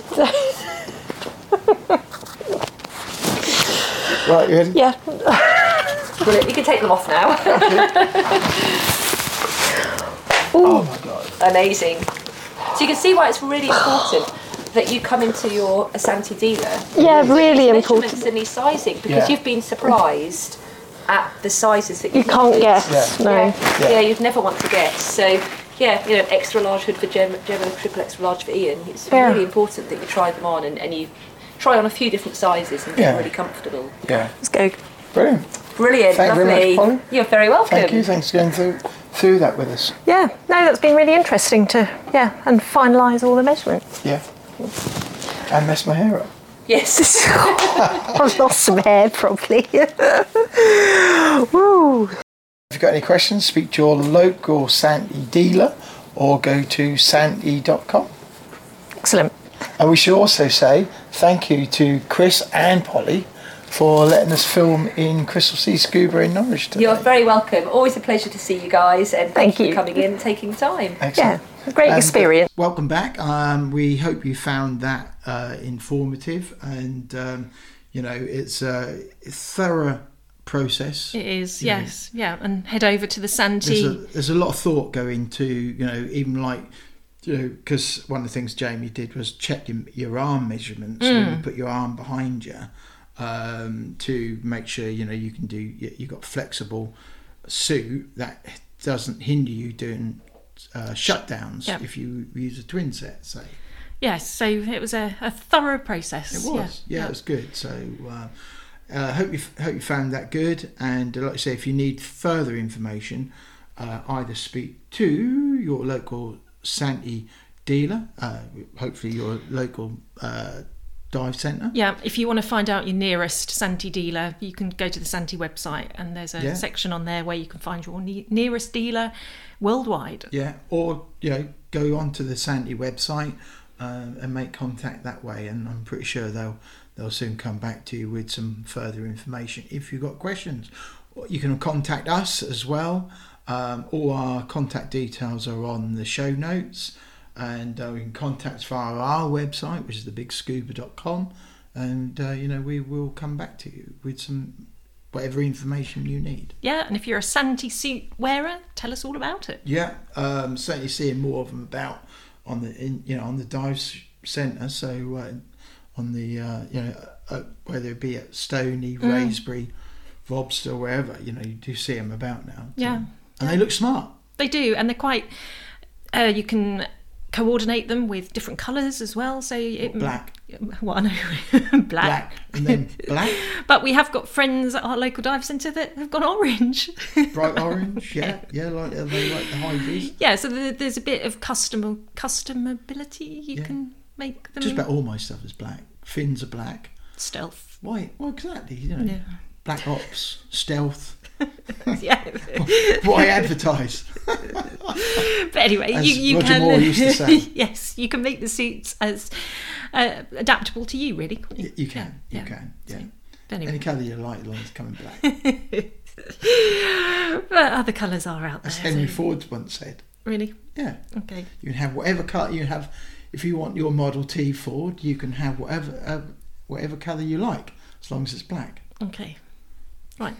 Right, you ready? Yeah. Brilliant. You can take them off now. Oh my God. Amazing. So you can see why it's really important that you come into your Asante dealer. Yeah, really Measurements important. and these sizing, because Yeah. you've been surprised at the sizes that You you've can't wanted. guess. Yeah. No. Yeah. Yeah. yeah, you'd never want to guess. So, yeah, you know, extra large hood for Gemma, Gemma, triple extra large for Ian. It's Yeah. really important that you try them on and, and you try on a few different sizes and get Yeah. really comfortable. Yeah. Let's go. Brilliant. Brilliant, Thank you lovely. very much, Polly. You're very welcome. Thank you. Thanks for going through through that with us. Yeah. No, that's been really interesting to yeah and finalise all the measurements. Yeah. And mess my hair up. Yes. I've lost some hair probably. Woo. If you've got any questions, speak to your local Santi dealer or go to santi dot com. Excellent. And we should also say thank you to Chris and Polly for letting us film in Crystal Sea Scuba in Norwich today. You're very welcome. Always a pleasure to see you guys, and thank, Thank you you. for coming in and taking the time. Excellent. Yeah. Great And, uh, experience. Welcome back. Um, we hope you found that uh, informative, and um, you know it's a thorough process. It is, You know, yes, yeah, and head over to the There's a, Santi. there's a lot of thought going to, you know, even like, you know, because one of the things Jamie did was check your, your arm measurements when you put your arm behind you, um, to make sure, you know, you can do, you, you got flexible suit that doesn't hinder you doing uh, shutdowns Yep. if you use a twin set, say. Yes, so it was a, a thorough process. It was, yeah, yeah. it was good. So, uh, uh, hope you hope you found that good. And uh, like I say, if you need further information, uh, either speak to your local Santi dealer, uh, hopefully your local uh, dive centre. Yeah, if you want to find out your nearest Santi dealer, you can go to the Santi website, and there's a Yeah. section on there where you can find your ne- nearest dealer worldwide. Yeah, or you know, go onto the Santi website um, and make contact that way. And I'm pretty sure they'll they'll soon come back to you with some further information if you've got questions. You can contact us as well. Um, all our contact details are on the show notes, and uh, you can contact us via our website, which is the big scuba dot com, and uh, you know, we will come back to you with some whatever information you need. Yeah, and if you're a Santi suit wearer, tell us all about it. Yeah, um, certainly seeing more of them about on the in, you know on the dive s- centre. So uh, on the uh, you know uh, whether it be at Stony, Raisbury, Vobster, wherever, you know, you do see them about now. Yeah. And they look smart. They do, and they're quite. Uh, you can coordinate them with different colours as well. So it, Black. Well, I know, black. Black and then black, But we have got friends at our local dive centre that have gone orange. bright orange. Yeah, yeah, like uh, they like the high vis. Yeah, so there- there's a bit of custom customability. You Yeah. can make them Just about all my stuff is black. Fins are black. stealth. Why? Well, exactly. You know, Yeah. black ops, stealth. Yeah. Why advertise? But anyway, As you, you Roger can. Moore used to say. Yes, you can make the suits as uh, adaptable to you, really. can't Y- You can. Yeah, You yeah. can. Yeah. But anyway. Any colour you like, as long as it's coming black. But other colours are out there. As Henry so- Ford once said. Really? Yeah. Okay. You can have whatever colour you have. If you want your Model T Ford, you can have whatever uh, whatever colour you like, as long as it's black. Okay. Right.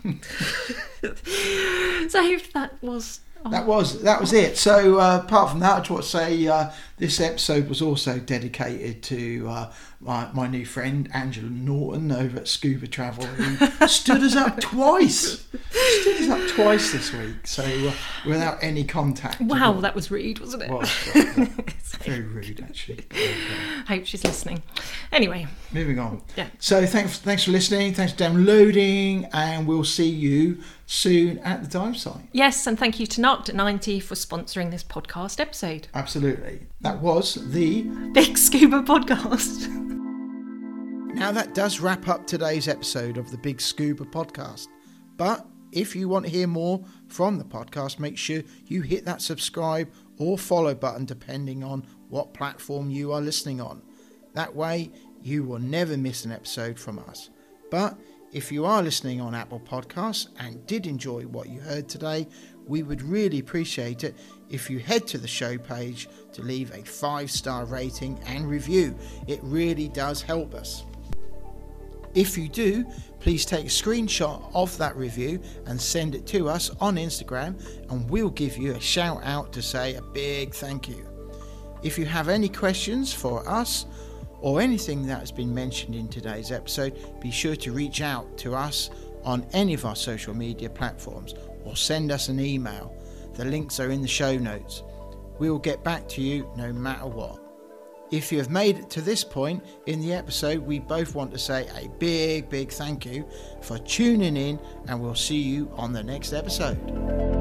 So that was. That was that was it. So uh, apart from that, I just want to say uh, this episode was also dedicated to uh, my, my new friend Angela Norton over at Scuba Travel, who stood us up twice. Stood us up twice this week. So uh, without any contact. Wow, that was rude, wasn't it? was very, very rude, actually. Hope she's listening. Anyway, Moving on. Yeah. So thanks thanks for listening. Thanks for downloading, and we'll see you soon at the dive site. yes, and thank you to Narc at ninety for sponsoring this podcast episode. Absolutely. That was the Big Scuba Podcast. Now that does wrap up today's episode of the Big Scuba Podcast. But if you want to hear more from the podcast, make sure you hit that subscribe or follow button depending on what platform you are listening on. That way you will never miss an episode from us. But if you are listening on Apple Podcasts and did enjoy what you heard today, we would really appreciate it if you head to the show page to leave a five-star rating and review. It really does help us. If you do, please take a screenshot of that review and send it to us on Instagram, and we'll give you a shout out to say a big thank you. If you have any questions for us or anything that has been mentioned in today's episode, be sure to reach out to us on any of our social media platforms or send us an email. The links are in the show notes. We will get back to you no matter what. If you have made it to this point in the episode, we both want to say a big, big thank you for tuning in, and we'll see you on the next episode.